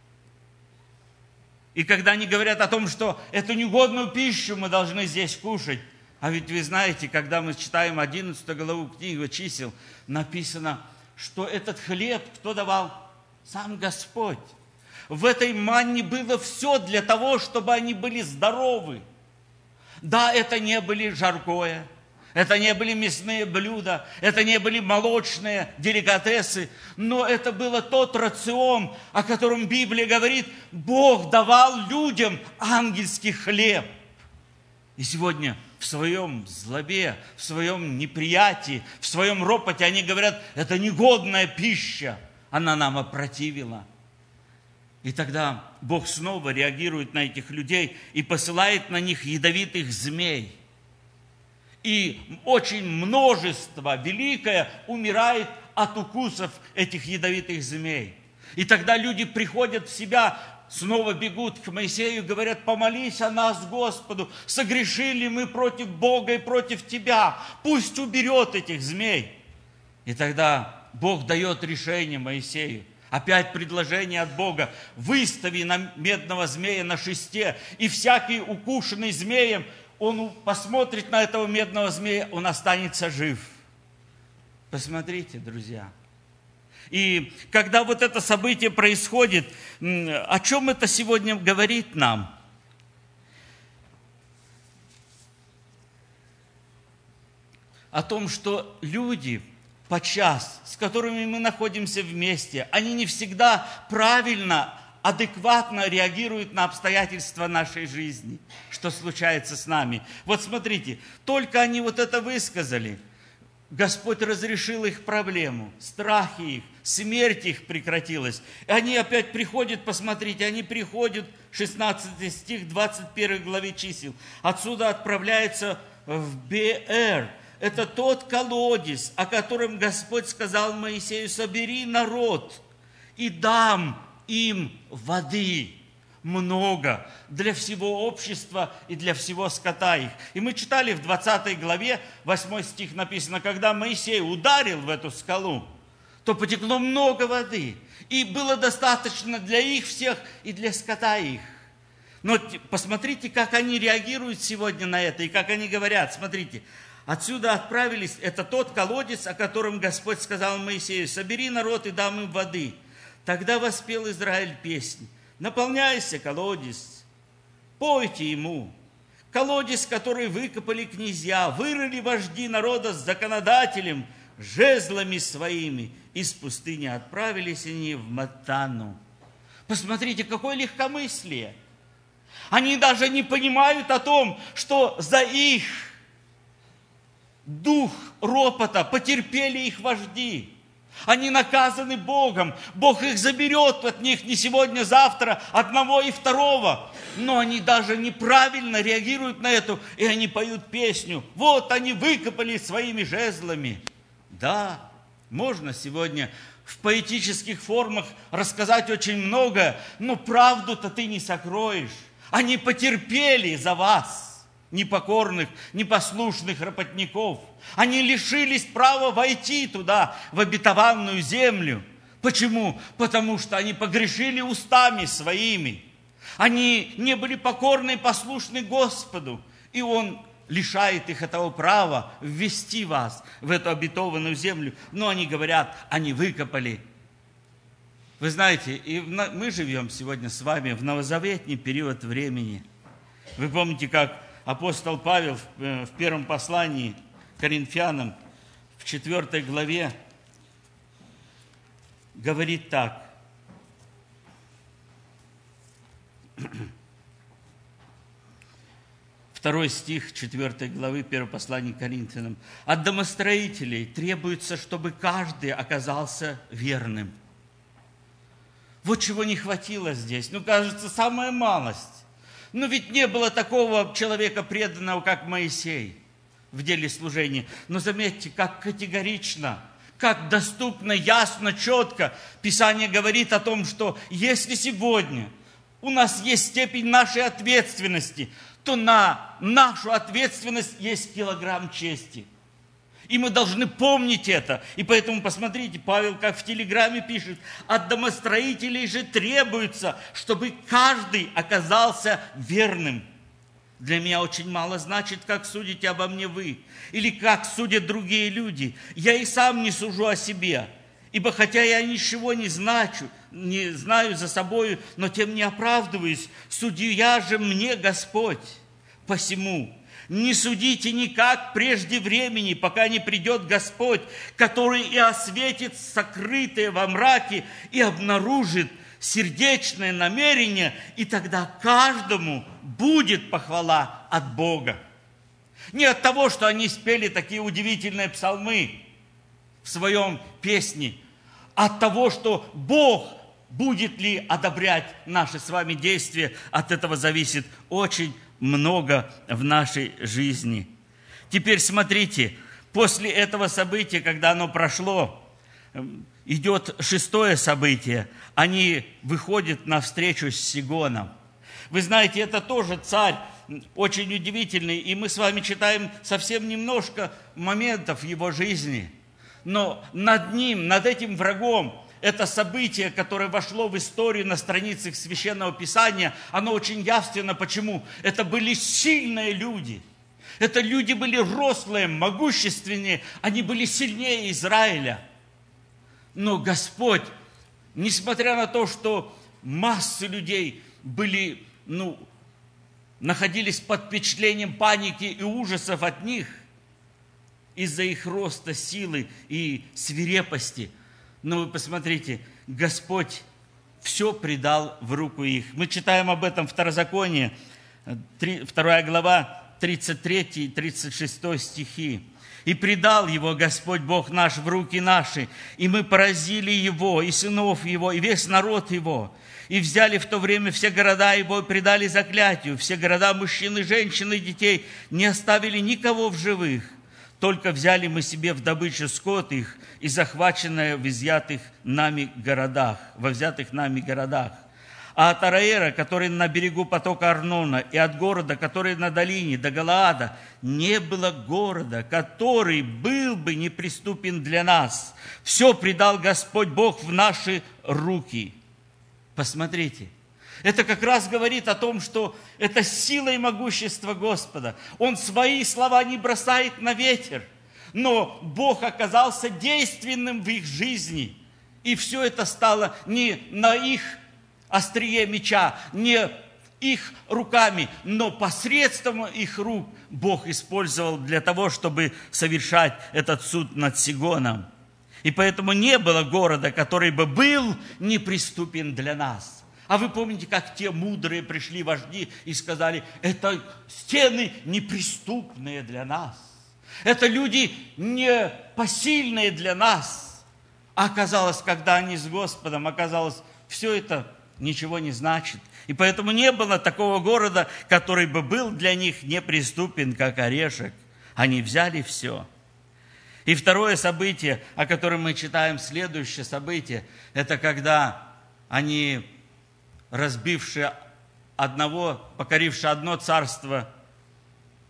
И когда они говорят о том, что эту негодную пищу мы должны здесь кушать, а ведь вы знаете, когда мы читаем 11 главу книги чисел, написано, что этот хлеб кто давал? Сам Господь. В этой манне было все для того, чтобы они были здоровы. Да, это не были жаркое, это не были мясные блюда, это не были молочные деликатесы, но это был тот рацион, о котором Библия говорит, Бог давал людям ангельский хлеб. И сегодня в своем злобе, в своем неприятии, в своем ропоте они говорят, это негодная пища, она нам опротивила. И тогда Бог снова реагирует на этих людей и посылает на них ядовитых змей. И очень множество, великое, умирает от укусов этих ядовитых змей. И тогда люди приходят в себя, снова бегут к Моисею и говорят, помолись о нас Господу, согрешили мы против Бога и против Тебя, пусть уберет этих змей. И тогда Бог дает решение Моисею. Опять предложение от Бога. Выстави на медного змея на шесте, и всякий укушенный змеем, он посмотрит на этого медного змея, он останется жив. Посмотрите, друзья. И когда вот это событие происходит, о чем это сегодня говорит нам? О том, что люди подчас, с которыми мы находимся вместе, они не всегда правильно, адекватно реагируют на обстоятельства нашей жизни, что случается с нами. Вот смотрите, только они вот это высказали, Господь разрешил их проблему, страхи их, смерть их прекратилась. И они опять приходят, посмотрите, они приходят, 16 стих 21 главе чисел, отсюда отправляются в Беэр. Это тот колодец, о котором Господь сказал Моисею, собери народ и дам им воды много для всего общества и для всего скота их. И мы читали в 20 главе, 8 стих написано, когда Моисей ударил в эту скалу, то потекло много воды, и было достаточно для их всех и для скота их. Но посмотрите, как они реагируют сегодня на это, и как они говорят, смотрите, отсюда отправились, это тот колодец, о котором Господь сказал Моисею, собери народ и дам им воды. Тогда воспел Израиль песнь. Наполняйся, колодец, пойте ему. Колодец, который выкопали князья, вырыли вожди народа с законодателем, жезлами своими. Из пустыни отправились они в Матану. Посмотрите, какое легкомыслие. Они даже не понимают о том, что за их дух ропота потерпели их вожди. Они наказаны Богом. Бог их заберет от них не сегодня, завтра, одного и второго. Но они даже неправильно реагируют на это, и они поют песню. Вот они выкопали своими жезлами. Да, можно сегодня в поэтических формах рассказать очень много, но правду-то ты не сокроешь. Они потерпели за вас. непокорных, непослушных работников. Они лишились права войти туда, в обетованную землю. Почему? Потому что они погрешили устами своими. Они не были покорны и послушны Господу. И Он лишает их этого права ввести вас в эту обетованную землю. Но они говорят, они выкопали. Вы знаете, мы живем сегодня с вами в новозаветний период времени. Вы помните, как апостол Павел в первом послании к Коринфянам, в 4 главе, говорит так. 2 стих 4 главы 1 послания к Коринфянам. От домостроителей требуется, чтобы каждый оказался верным. Вот чего не хватило здесь. Кажется, самая малость. Но ведь не было такого человека преданного, как Моисей в деле служения. Но заметьте, как категорично, как доступно, ясно, четко Писание говорит о том, что если сегодня у нас есть степень нашей ответственности, то на нашу ответственность есть килограмм чести. И мы должны помнить это. И поэтому, посмотрите, Павел, как в телеграмме пишет, от домостроителей же требуется, чтобы каждый оказался верным. Для меня очень мало значит, как судите обо мне вы, или как судят другие люди. Я и сам не сужу о себе, ибо хотя я ничего не знаю за собою, но тем не оправдываюсь, судья же мне Господь. Посему не судите никак прежде времени, пока не придет Господь, который и осветит сокрытое во мраке и обнаружит сердечное намерение, и тогда каждому будет похвала от Бога. Не от того, что они спели такие удивительные псалмы в своем песне, а от того, что Бог будет ли одобрять наши с вами действия, от этого зависит очень много в нашей жизни. Теперь смотрите, после этого события, когда оно прошло, идет 6 событие. Они выходят на встречу с Сигоном. Вы знаете, это тоже царь очень удивительный, и мы с вами читаем совсем немножко моментов его жизни. Но над ним, над этим врагом, это событие, которое вошло в историю на страницах Священного Писания, оно очень явственно. Почему? Это были сильные люди. Это люди были рослые, могущественнее. Они были сильнее Израиля. Но Господь, несмотря на то, что массы людей были, находились под впечатлением паники и ужасов от них, из-за их роста, силы и свирепости, но вы посмотрите, Господь все предал в руку их. Мы читаем об этом в Второзаконии, 2 глава, 33 и 36 стихи. «И предал его Господь Бог наш в руки наши, и мы поразили его, и сынов его, и весь народ его, и взяли в то время все города его, и предали заклятию, все города мужчин и женщин и детей, не оставили никого в живых. Только взяли мы себе в добычу скот их и захваченное в изъятых нами городах, во взятых нами городах. А от Араэра, который на берегу потока Арнона, и от города, который на долине, до Галаада, не было города, который был бы неприступен для нас. Все предал Господь Бог в наши руки». Посмотрите. Это как раз говорит о том, что это сила и могущество Господа. Он свои слова не бросает на ветер, но Бог оказался действенным в их жизни. И все это стало не на их острие меча, не их руками, но посредством их рук Бог использовал для того, чтобы совершать этот суд над Сигоном. И поэтому не было города, который бы был неприступен для нас. А вы помните, как те мудрые пришли вожди и сказали, это стены неприступные для нас. Это люди непосильные для нас. А оказалось, когда они с Господом, все это ничего не значит. И поэтому не было такого города, который бы был для них неприступен, как орешек. Они взяли все. И второе событие, о котором мы читаем, следующее событие, это когда они, покорившие одно царство,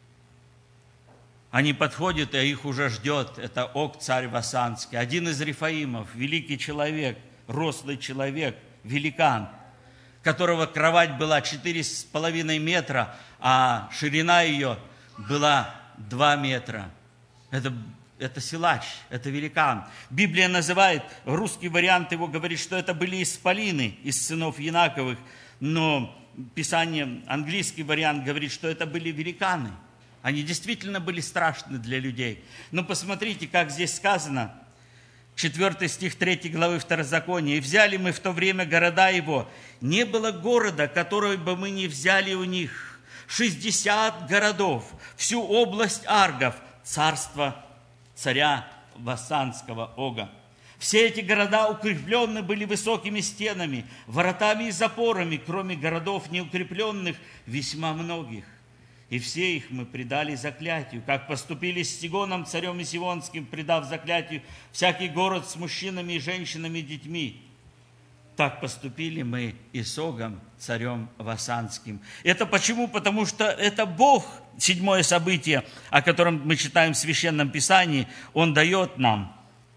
Они подходят, и их уже ждет. Это Ог, царь Васанский. Один из Рефаимов, великий человек, рослый человек, великан, которого кровать была 4,5 метра, а ширина ее была 2 метра. Это силач, это великан. Библия называет, русский вариант его говорит, что это были исполины из сынов Янаковых, но Писание, английский вариант говорит, что это были великаны. Они действительно были страшны для людей. Но посмотрите, как здесь сказано, 4 стих 3 главы Второзакония. «И взяли мы в то время города его. Не было города, который бы мы не взяли у них. 60 городов, всю область Аргов, царство царя Васанского Ога. Все эти города укреплены были высокими стенами, воротами и запорами, кроме городов неукрепленных, весьма многих. И все их мы предали заклятию, как поступили с Сигоном, царем Исионским, предав заклятию всякий город с мужчинами и женщинами и детьми. Так поступили мы и с Огом, царем Васанским». Это почему? Потому что это Бог, 7 событие, о котором мы читаем в Священном Писании, Он дает нам.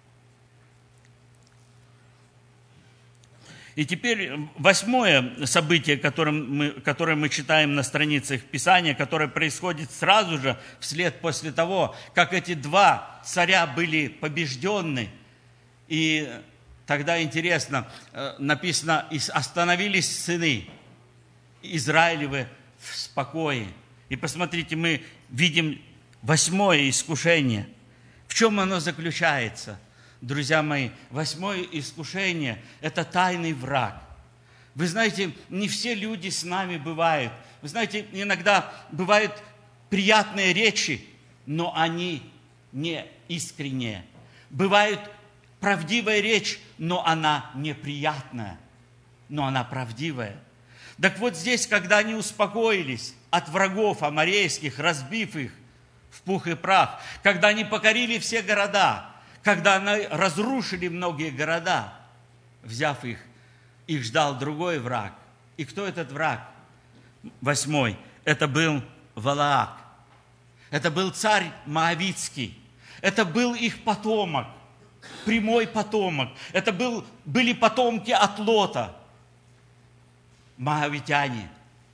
И теперь 8 событие, которое мы читаем на страницах Писания, которое происходит сразу же, вслед после того, как эти 2 царя были побеждены. И тогда интересно, написано, «И остановились сыны Израилевы в спокое». И посмотрите, мы видим 8 искушение. В чем оно заключается? Друзья мои, 8 искушение – это тайный враг. Вы знаете, не все люди с нами бывают. Вы знаете, иногда бывают приятные речи, но они не искренние. Бывает правдивая речь, но она неприятная, но она правдивая. Так вот здесь, когда они успокоились от врагов аморейских, разбив их в пух и прах, когда они покорили все города, когда они разрушили многие города, взяв их ждал другой враг. И кто этот враг? 8. Это был Валаак. Это был царь Моавитский. Это был их потомок, прямой потомок. Это были потомки от Лота, моавитяне.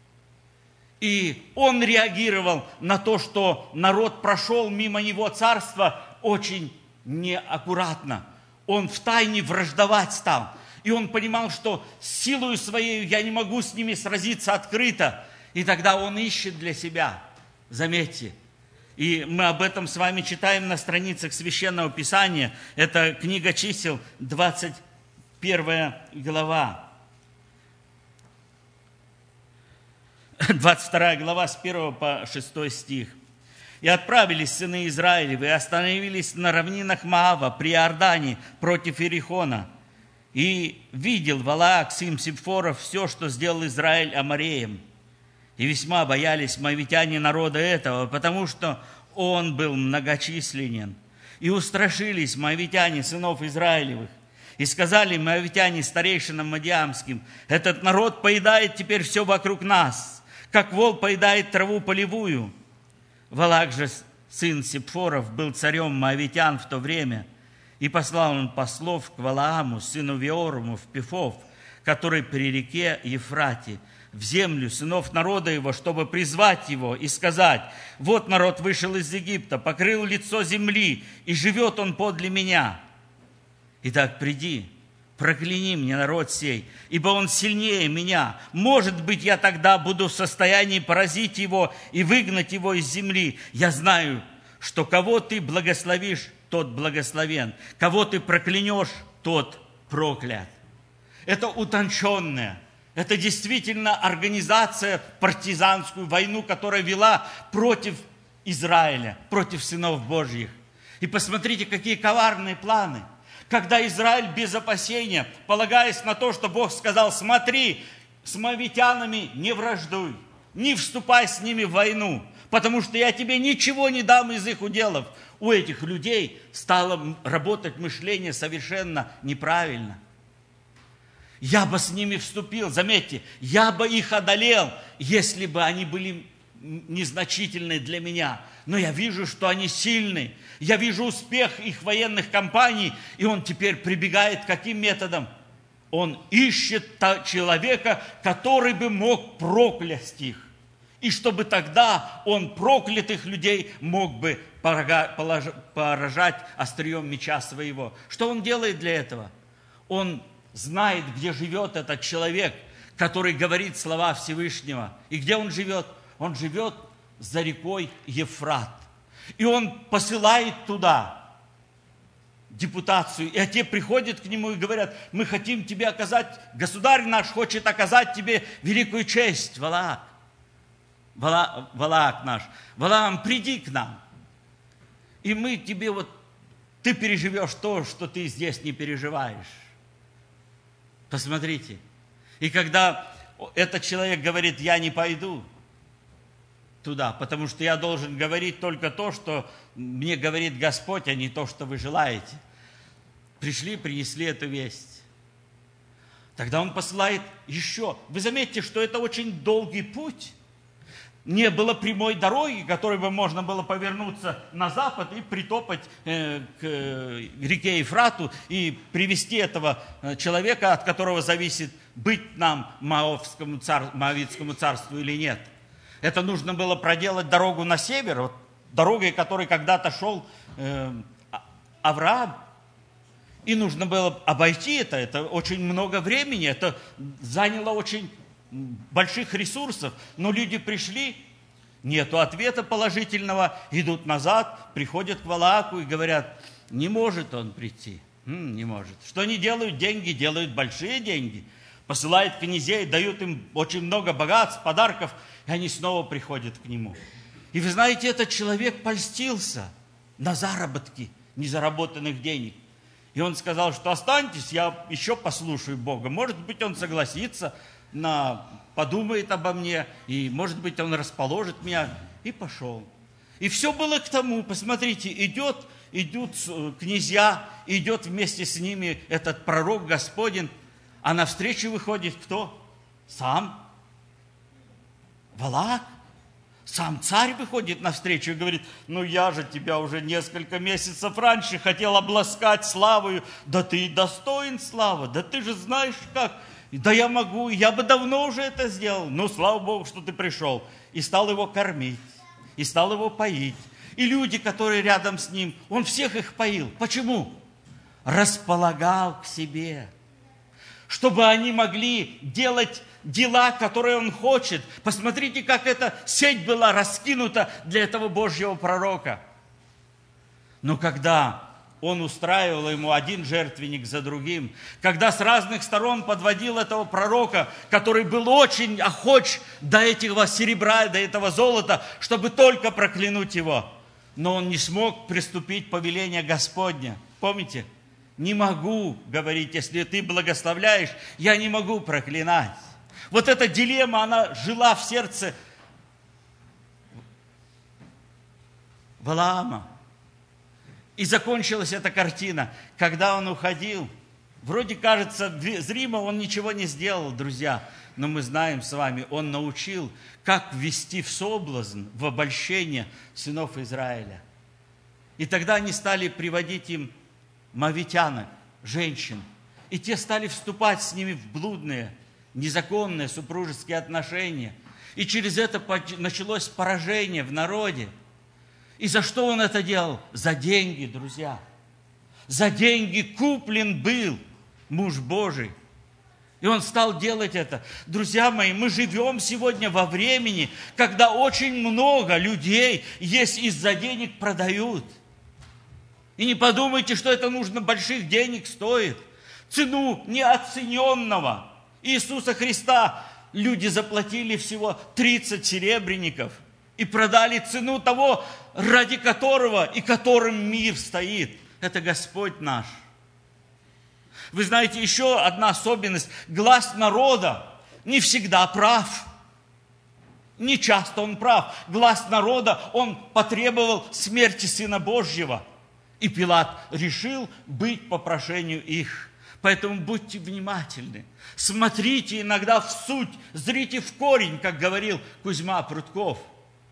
И он реагировал на то, что народ прошел мимо него царства очень неаккуратно. Он втайне враждовать стал. И он понимал, что силою своей я не могу с ними сразиться открыто. И тогда он ищет для себя. Заметьте. И мы об этом с вами читаем на страницах Священного Писания. Это книга Чисел, 21 глава. 22 глава с 1 по 6 стих. «И отправились сыны Израилевы, и остановились на равнинах Моава при Иордане против Иерихона. И видел Валаак, сын Сипфоров, все, что сделал Израиль амореям. И весьма боялись моавитяне народа этого, потому что он был многочисленен. И устрашились моавитяне сынов Израилевых. И сказали моавитяне старейшинам мадиамским: этот народ поедает теперь все вокруг нас, как вол поедает траву полевую». Валаак же, сын Сипфоров, был царем моавитян в то время, и послал он послов к Валааму, сыну Веорому, в Пифов, который при реке Ефрате, в землю сынов народа его, чтобы призвать его и сказать: вот народ вышел из Египта, покрыл лицо земли, и живет он подле меня. Итак, приди, прокляни мне народ сей, ибо он сильнее меня. Может быть, я тогда буду в состоянии поразить его и выгнать его из земли. Я знаю, что кого ты благословишь, тот благословен, кого ты проклянешь, тот проклят. Это утонченное. Это действительно организация, партизанскую войну, которая вела против Израиля, против сынов Божьих. И посмотрите, какие коварные планы. Когда Израиль без опасения, полагаясь на то, что Бог сказал: смотри, с моавитянами не враждуй, не вступай с ними в войну, потому что я тебе ничего не дам из их уделов. У этих людей стало работать мышление совершенно неправильно. Я бы с ними вступил, заметьте, я бы их одолел, если бы они были незначительны для меня, но я вижу, что они сильны. Я вижу успех их военных кампаний, и он теперь прибегает к каким методам? Он ищет человека, который бы мог проклясть их. И чтобы тогда он проклятых людей мог бы поражать острием меча своего. Что он делает для этого? Он знает, где живет этот человек, который говорит слова Всевышнего. И где он живет? Он живет за рекой Ефрат. И он посылает туда депутацию. И те приходят к нему и говорят: мы хотим тебе оказать, государь наш хочет оказать тебе великую честь, Валаак. Валаак наш. Валаам, приди к нам. И мы тебе ты переживешь то, что ты здесь не переживаешь. Посмотрите. И когда этот человек говорит: я не пойду туда, потому что я должен говорить только то, что мне говорит Господь, а не то, что вы желаете. Пришли, принесли эту весть. Тогда он посылает еще. Вы заметите, что это очень долгий путь. Не было прямой дороги, которой бы можно было повернуться на запад и притопать к реке Ефрату и привести этого человека, от которого зависит быть нам, Моавитскому царству или нет. Это нужно было проделать дорогу на север, дорогой, которой когда-то шел Авраам. И нужно было обойти это очень много времени, это заняло очень больших ресурсов, но люди пришли, нету ответа положительного, идут назад, приходят к Валааку и говорят: не может он прийти, не может. Что они делают? Деньги, делают большие деньги, посылают князей, дают им очень много богатств, подарков, и они снова приходят к нему. И вы знаете, этот человек польстился на заработки незаработанных денег. И он сказал, что останьтесь, я еще послушаю Бога. Может быть, он согласится, подумает обо мне, и, может быть, он расположит меня, и пошел. И все было к тому, посмотрите, идут князья, идет вместе с ними этот пророк Господень, а навстречу выходит кто? Сам Валаак. Сам царь выходит навстречу и говорит: ну я же тебя уже несколько месяцев раньше хотел обласкать славою, да ты достоин славы, да ты же знаешь как. Да я могу, я бы давно уже это сделал. Но слава Богу, что ты пришел. И стал его кормить, и стал его поить. И люди, которые рядом с ним, он всех их поил. Почему? Располагал к себе. Чтобы они могли делать дела, которые он хочет. Посмотрите, как эта сеть была раскинута для этого Божьего пророка. Но когда он устраивал ему один жертвенник за другим, когда с разных сторон подводил этого пророка, который был очень охоч до этого серебра, до этого золота, чтобы только проклянуть его. Но он не смог приступить повеление Господня. Помните? Не могу, говорить, если ты благословляешь, я не могу проклинать. Вот эта дилемма, она жила в сердце Валаама. И закончилась эта картина, когда он уходил. Вроде кажется, зримо он ничего не сделал, друзья. Но мы знаем с вами, он научил, как ввести в соблазн, в обольщение сынов Израиля. И тогда они стали приводить им моавитянок, женщин. И те стали вступать с ними в блудные, незаконные супружеские отношения. И через это началось поражение в народе. И за что он это делал? За деньги, друзья. За деньги куплен был муж Божий. И он стал делать это. Друзья мои, мы живем сегодня во времени, когда очень много людей есть из-за денег продают. И не подумайте, что это нужно больших денег стоит. Цену неоцененного Иисуса Христа люди заплатили всего 30 серебряников. И продали цену того, ради которого и которым мир стоит. Это Господь наш. Вы знаете, еще одна особенность. Глас народа не всегда прав. Не часто он прав. Глас народа, он потребовал смерти Сына Божьего. И Пилат решил быть по прошению их. Поэтому будьте внимательны. Смотрите иногда в суть, зрите в корень, как говорил Кузьма Прутков.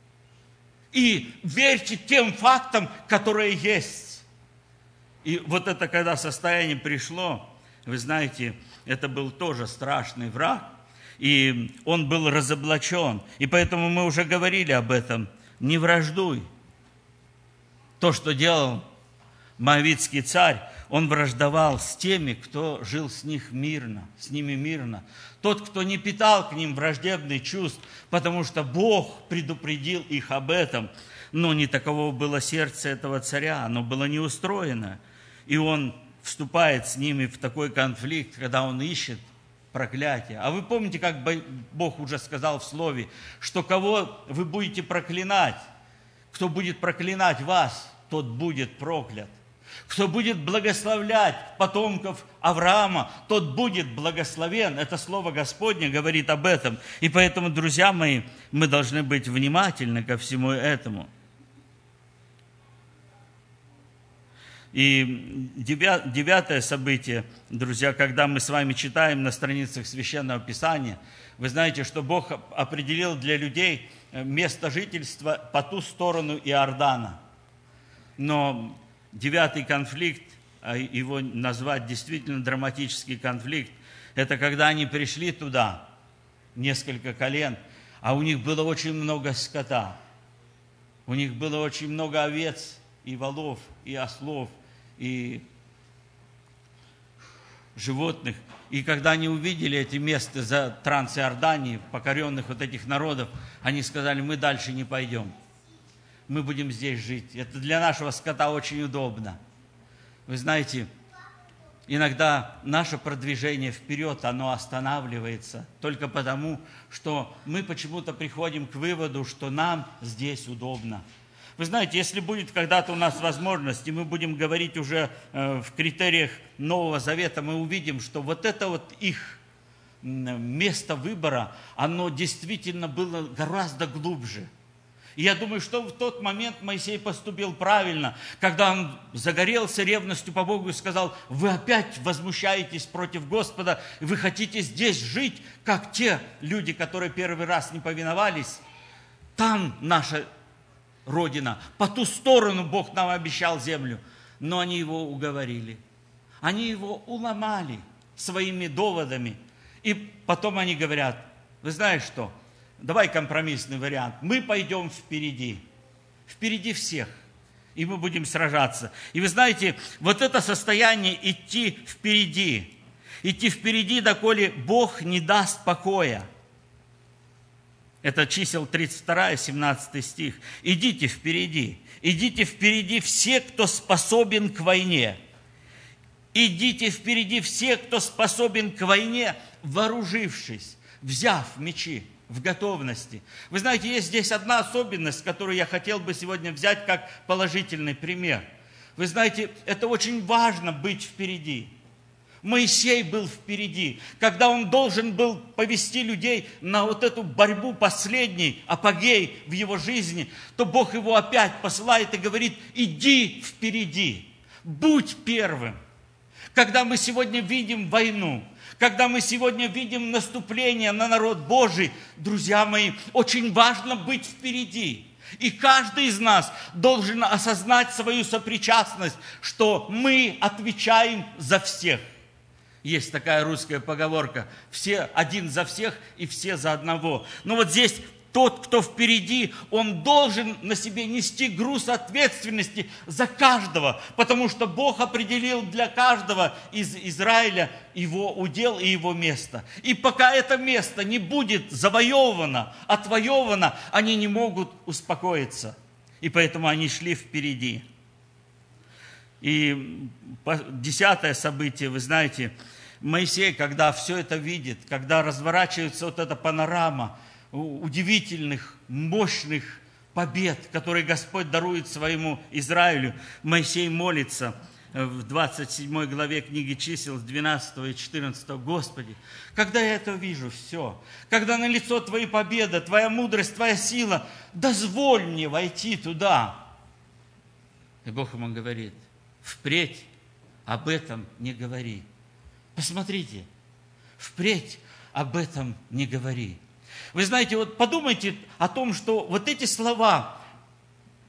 И верьте тем фактам, которые есть. И вот это, когда состояние пришло, вы знаете, это был тоже страшный враг. И он был разоблачен. И поэтому мы уже говорили об этом. Не враждуй. То, что делал моавитский царь, он враждовал с теми, кто жил с ними мирно. Тот, кто не питал к ним враждебных чувств, потому что Бог предупредил их об этом. Но не таково было сердце этого царя, оно было неустроено. И он вступает с ними в такой конфликт, когда он ищет проклятие. А вы помните, как Бог уже сказал в Слове, что кого вы будете проклинать, кто будет проклинать вас, тот будет проклят. Кто будет благословлять потомков Авраама, тот будет благословен. Это Слово Господне говорит об этом. И поэтому, друзья мои, мы должны быть внимательны ко всему этому. И девятое событие, друзья, когда мы с вами читаем на страницах Священного Писания, вы знаете, что Бог определил для людей место жительства по ту сторону Иордана. Но 9-й конфликт, его назвать действительно драматический конфликт, это когда они пришли туда, несколько колен, а у них было очень много скота, у них было очень много овец и волов, и ослов, и животных. И когда они увидели эти места за Трансиорданией, покоренных вот этих народов, они сказали: мы дальше не пойдем. Мы будем здесь жить. Это для нашего скота очень удобно. Вы знаете, иногда наше продвижение вперед, оно останавливается только потому, что мы почему-то приходим к выводу, что нам здесь удобно. Вы знаете, если будет когда-то у нас возможность, и мы будем говорить уже в критериях Нового Завета, мы увидим, что вот это вот их место выбора, оно действительно было гораздо глубже. И я думаю, что в тот момент Моисей поступил правильно, когда он загорелся ревностью по Богу и сказал: вы опять возмущаетесь против Господа, вы хотите здесь жить, как те люди, которые первый раз не повиновались. Там наша Родина, по ту сторону Бог нам обещал землю. Но они его уговорили, они его уломали своими доводами. И потом они говорят: вы знаете что? Давай компромиссный вариант. Мы пойдем впереди всех, и мы будем сражаться. И вы знаете, вот это состояние идти впереди, доколе Бог не даст покоя. Это чисел 32, 17 стих. Идите впереди все, кто способен к войне. Идите впереди все, кто способен к войне, вооружившись, взяв мечи, в готовности. Вы знаете, есть здесь одна особенность, которую я хотел бы сегодня взять как положительный пример. Вы знаете, это очень важно быть впереди. Моисей был впереди, когда он должен был повести людей на вот эту борьбу, последний апогей в его жизни, то Бог его опять посылает и говорит: иди впереди, будь первым. Когда мы сегодня видим войну, когда мы сегодня видим наступление на народ Божий, друзья мои, очень важно быть впереди. И каждый из нас должен осознать свою сопричастность, что мы отвечаем за всех. Есть такая русская поговорка: все один за всех и все за одного. Но вот здесь тот, кто впереди, он должен на себе нести груз ответственности за каждого, потому что Бог определил для каждого из Израиля его удел и его место. И пока это место не будет завоевано, отвоевано, они не могут успокоиться. И поэтому они шли впереди. И 10-е событие, вы знаете, Моисей, когда все это видит, когда разворачивается вот эта панорама удивительных, мощных побед, которые Господь дарует своему Израилю, Моисей молится в 27 главе книги чисел с 12 и 14: Господи, когда я это вижу, все, когда налицо Твои победы, Твоя мудрость, Твоя сила, дозволь мне войти туда. И Бог ему говорит: впредь об этом не говори. Посмотрите, впредь об этом не говори. Вы знаете, вот подумайте о том, что вот эти слова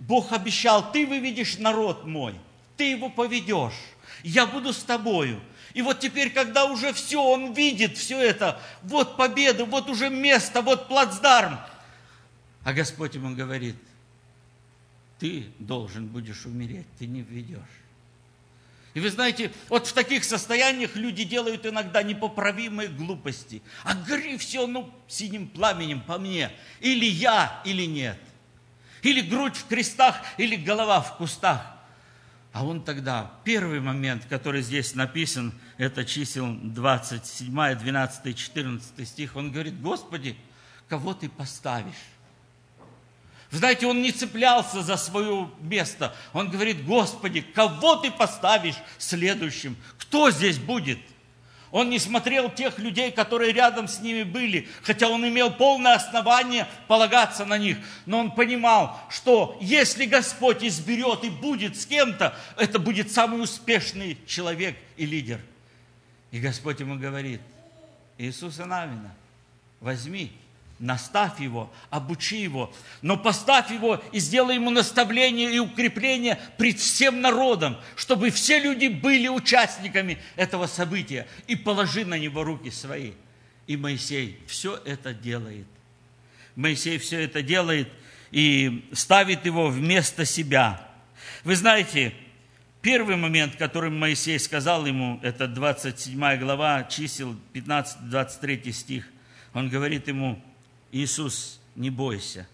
Бог обещал: ты выведешь народ мой, ты его поведешь, я буду с тобою. И вот теперь, когда уже все, он видит все это, вот победа, вот уже место, вот плацдарм. А Господь ему говорит: ты должен будешь умереть, ты не введешь. И вы знаете, вот в таких состояниях люди делают иногда непоправимые глупости. А гори все, синим пламенем по мне. Или я, или нет. Или грудь в крестах, или голова в кустах. А он тогда, первый момент, который здесь написан, это чисел 27, 12, 14 стих, он говорит: Господи, кого ты поставишь? Вы знаете, он не цеплялся за свое место. Он говорит: Господи, кого ты поставишь следующим? Кто здесь будет? Он не смотрел тех людей, которые рядом с ними были, хотя он имел полное основание полагаться на них. Но он понимал, что если Господь изберет и будет с кем-то, это будет самый успешный человек и лидер. И Господь ему говорит: Иисуса Навина возьми, наставь его, обучи его, но поставь его и сделай ему наставление и укрепление пред всем народом, чтобы все люди были участниками этого события, и положи на него руки свои. И Моисей все это делает. Моисей все это делает и ставит его вместо себя. Вы знаете, первый момент, который Моисей сказал ему, это 27 глава, чисел 15-23 стих. Он говорит ему: Иисус, не бойся.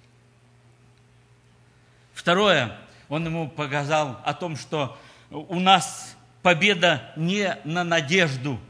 Второе, он ему показал о том, что у нас победа не на надежду.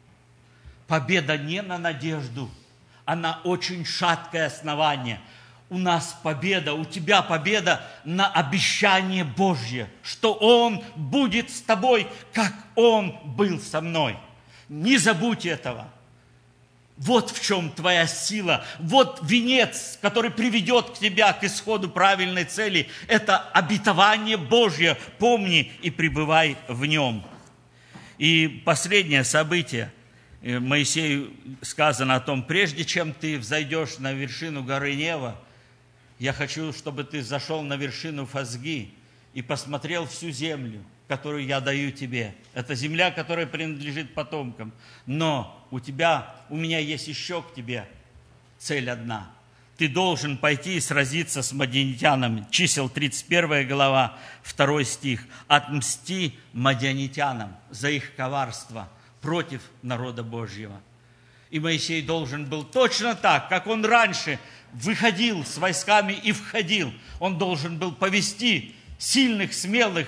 Победа не на надежду, а на очень шаткое основание. У нас победа, у тебя победа на обещание Божье, что Он будет с тобой, как Он был со мной. Не забудь этого. Вот в чем твоя сила, вот венец, который приведет тебя к исходу правильной цели. Это обетование Божье, помни и пребывай в нем. И последнее событие, Моисею сказано о том: прежде чем ты взойдешь на вершину горы Нева, я хочу, чтобы ты зашел на вершину Фазги и посмотрел всю землю, которую я даю тебе. Это земля, которая принадлежит потомкам. Но у меня есть еще к тебе цель одна. Ты должен пойти и сразиться с мадианитянами. Чисел 31 глава, 2 стих. Отмсти мадианитянам за их коварство против народа Божьего. И Моисей должен был точно так, как он раньше выходил с войсками и входил. Он должен был повести сильных, смелых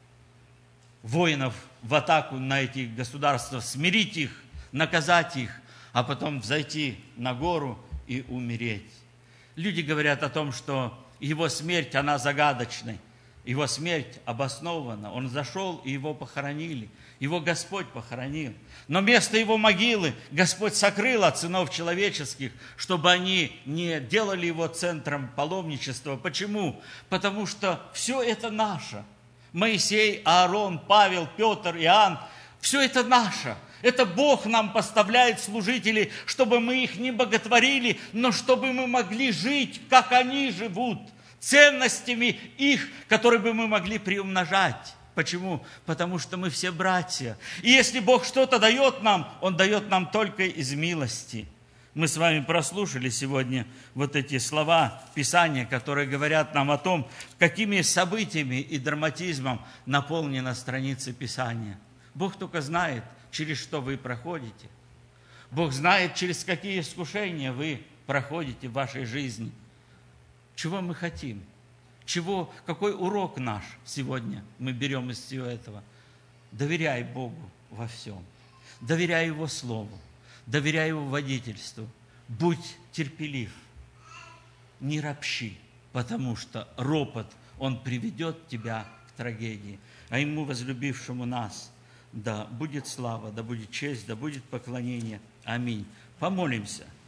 воинов в атаку на эти государства, смирить их, наказать их, а потом взойти на гору и умереть. Люди говорят о том, что его смерть, она загадочная, его смерть обоснована. Он зашел, и его похоронили. Его Господь похоронил. Но место его могилы Господь сокрыл от сынов человеческих, чтобы они не делали его центром паломничества. Почему? Потому что все это наше. Моисей, Аарон, Павел, Петр, Иоанн, все это наше. Это Бог нам поставляет служителей, чтобы мы их не боготворили, но чтобы мы могли жить, как они живут, ценностями их, которые бы мы могли приумножать. Почему? Потому что мы все братья. И если Бог что-то дает нам, Он дает нам только из милости. Мы с вами прослушали сегодня вот эти слова Писания, которые говорят нам о том, какими событиями и драматизмом наполнена страница Писания. Бог только знает, через что вы проходите. Бог знает, через какие искушения вы проходите в вашей жизни. Чего мы хотим? Какой урок наш сегодня мы берем из всего этого? Доверяй Богу во всем. Доверяй Его Слову. Доверяй Его водительству. Будь терпелив. Не ропщи, потому что ропот, он приведет тебя к трагедии. А Ему, возлюбившему нас, да будет слава, да будет честь, да будет поклонение. Аминь. Помолимся.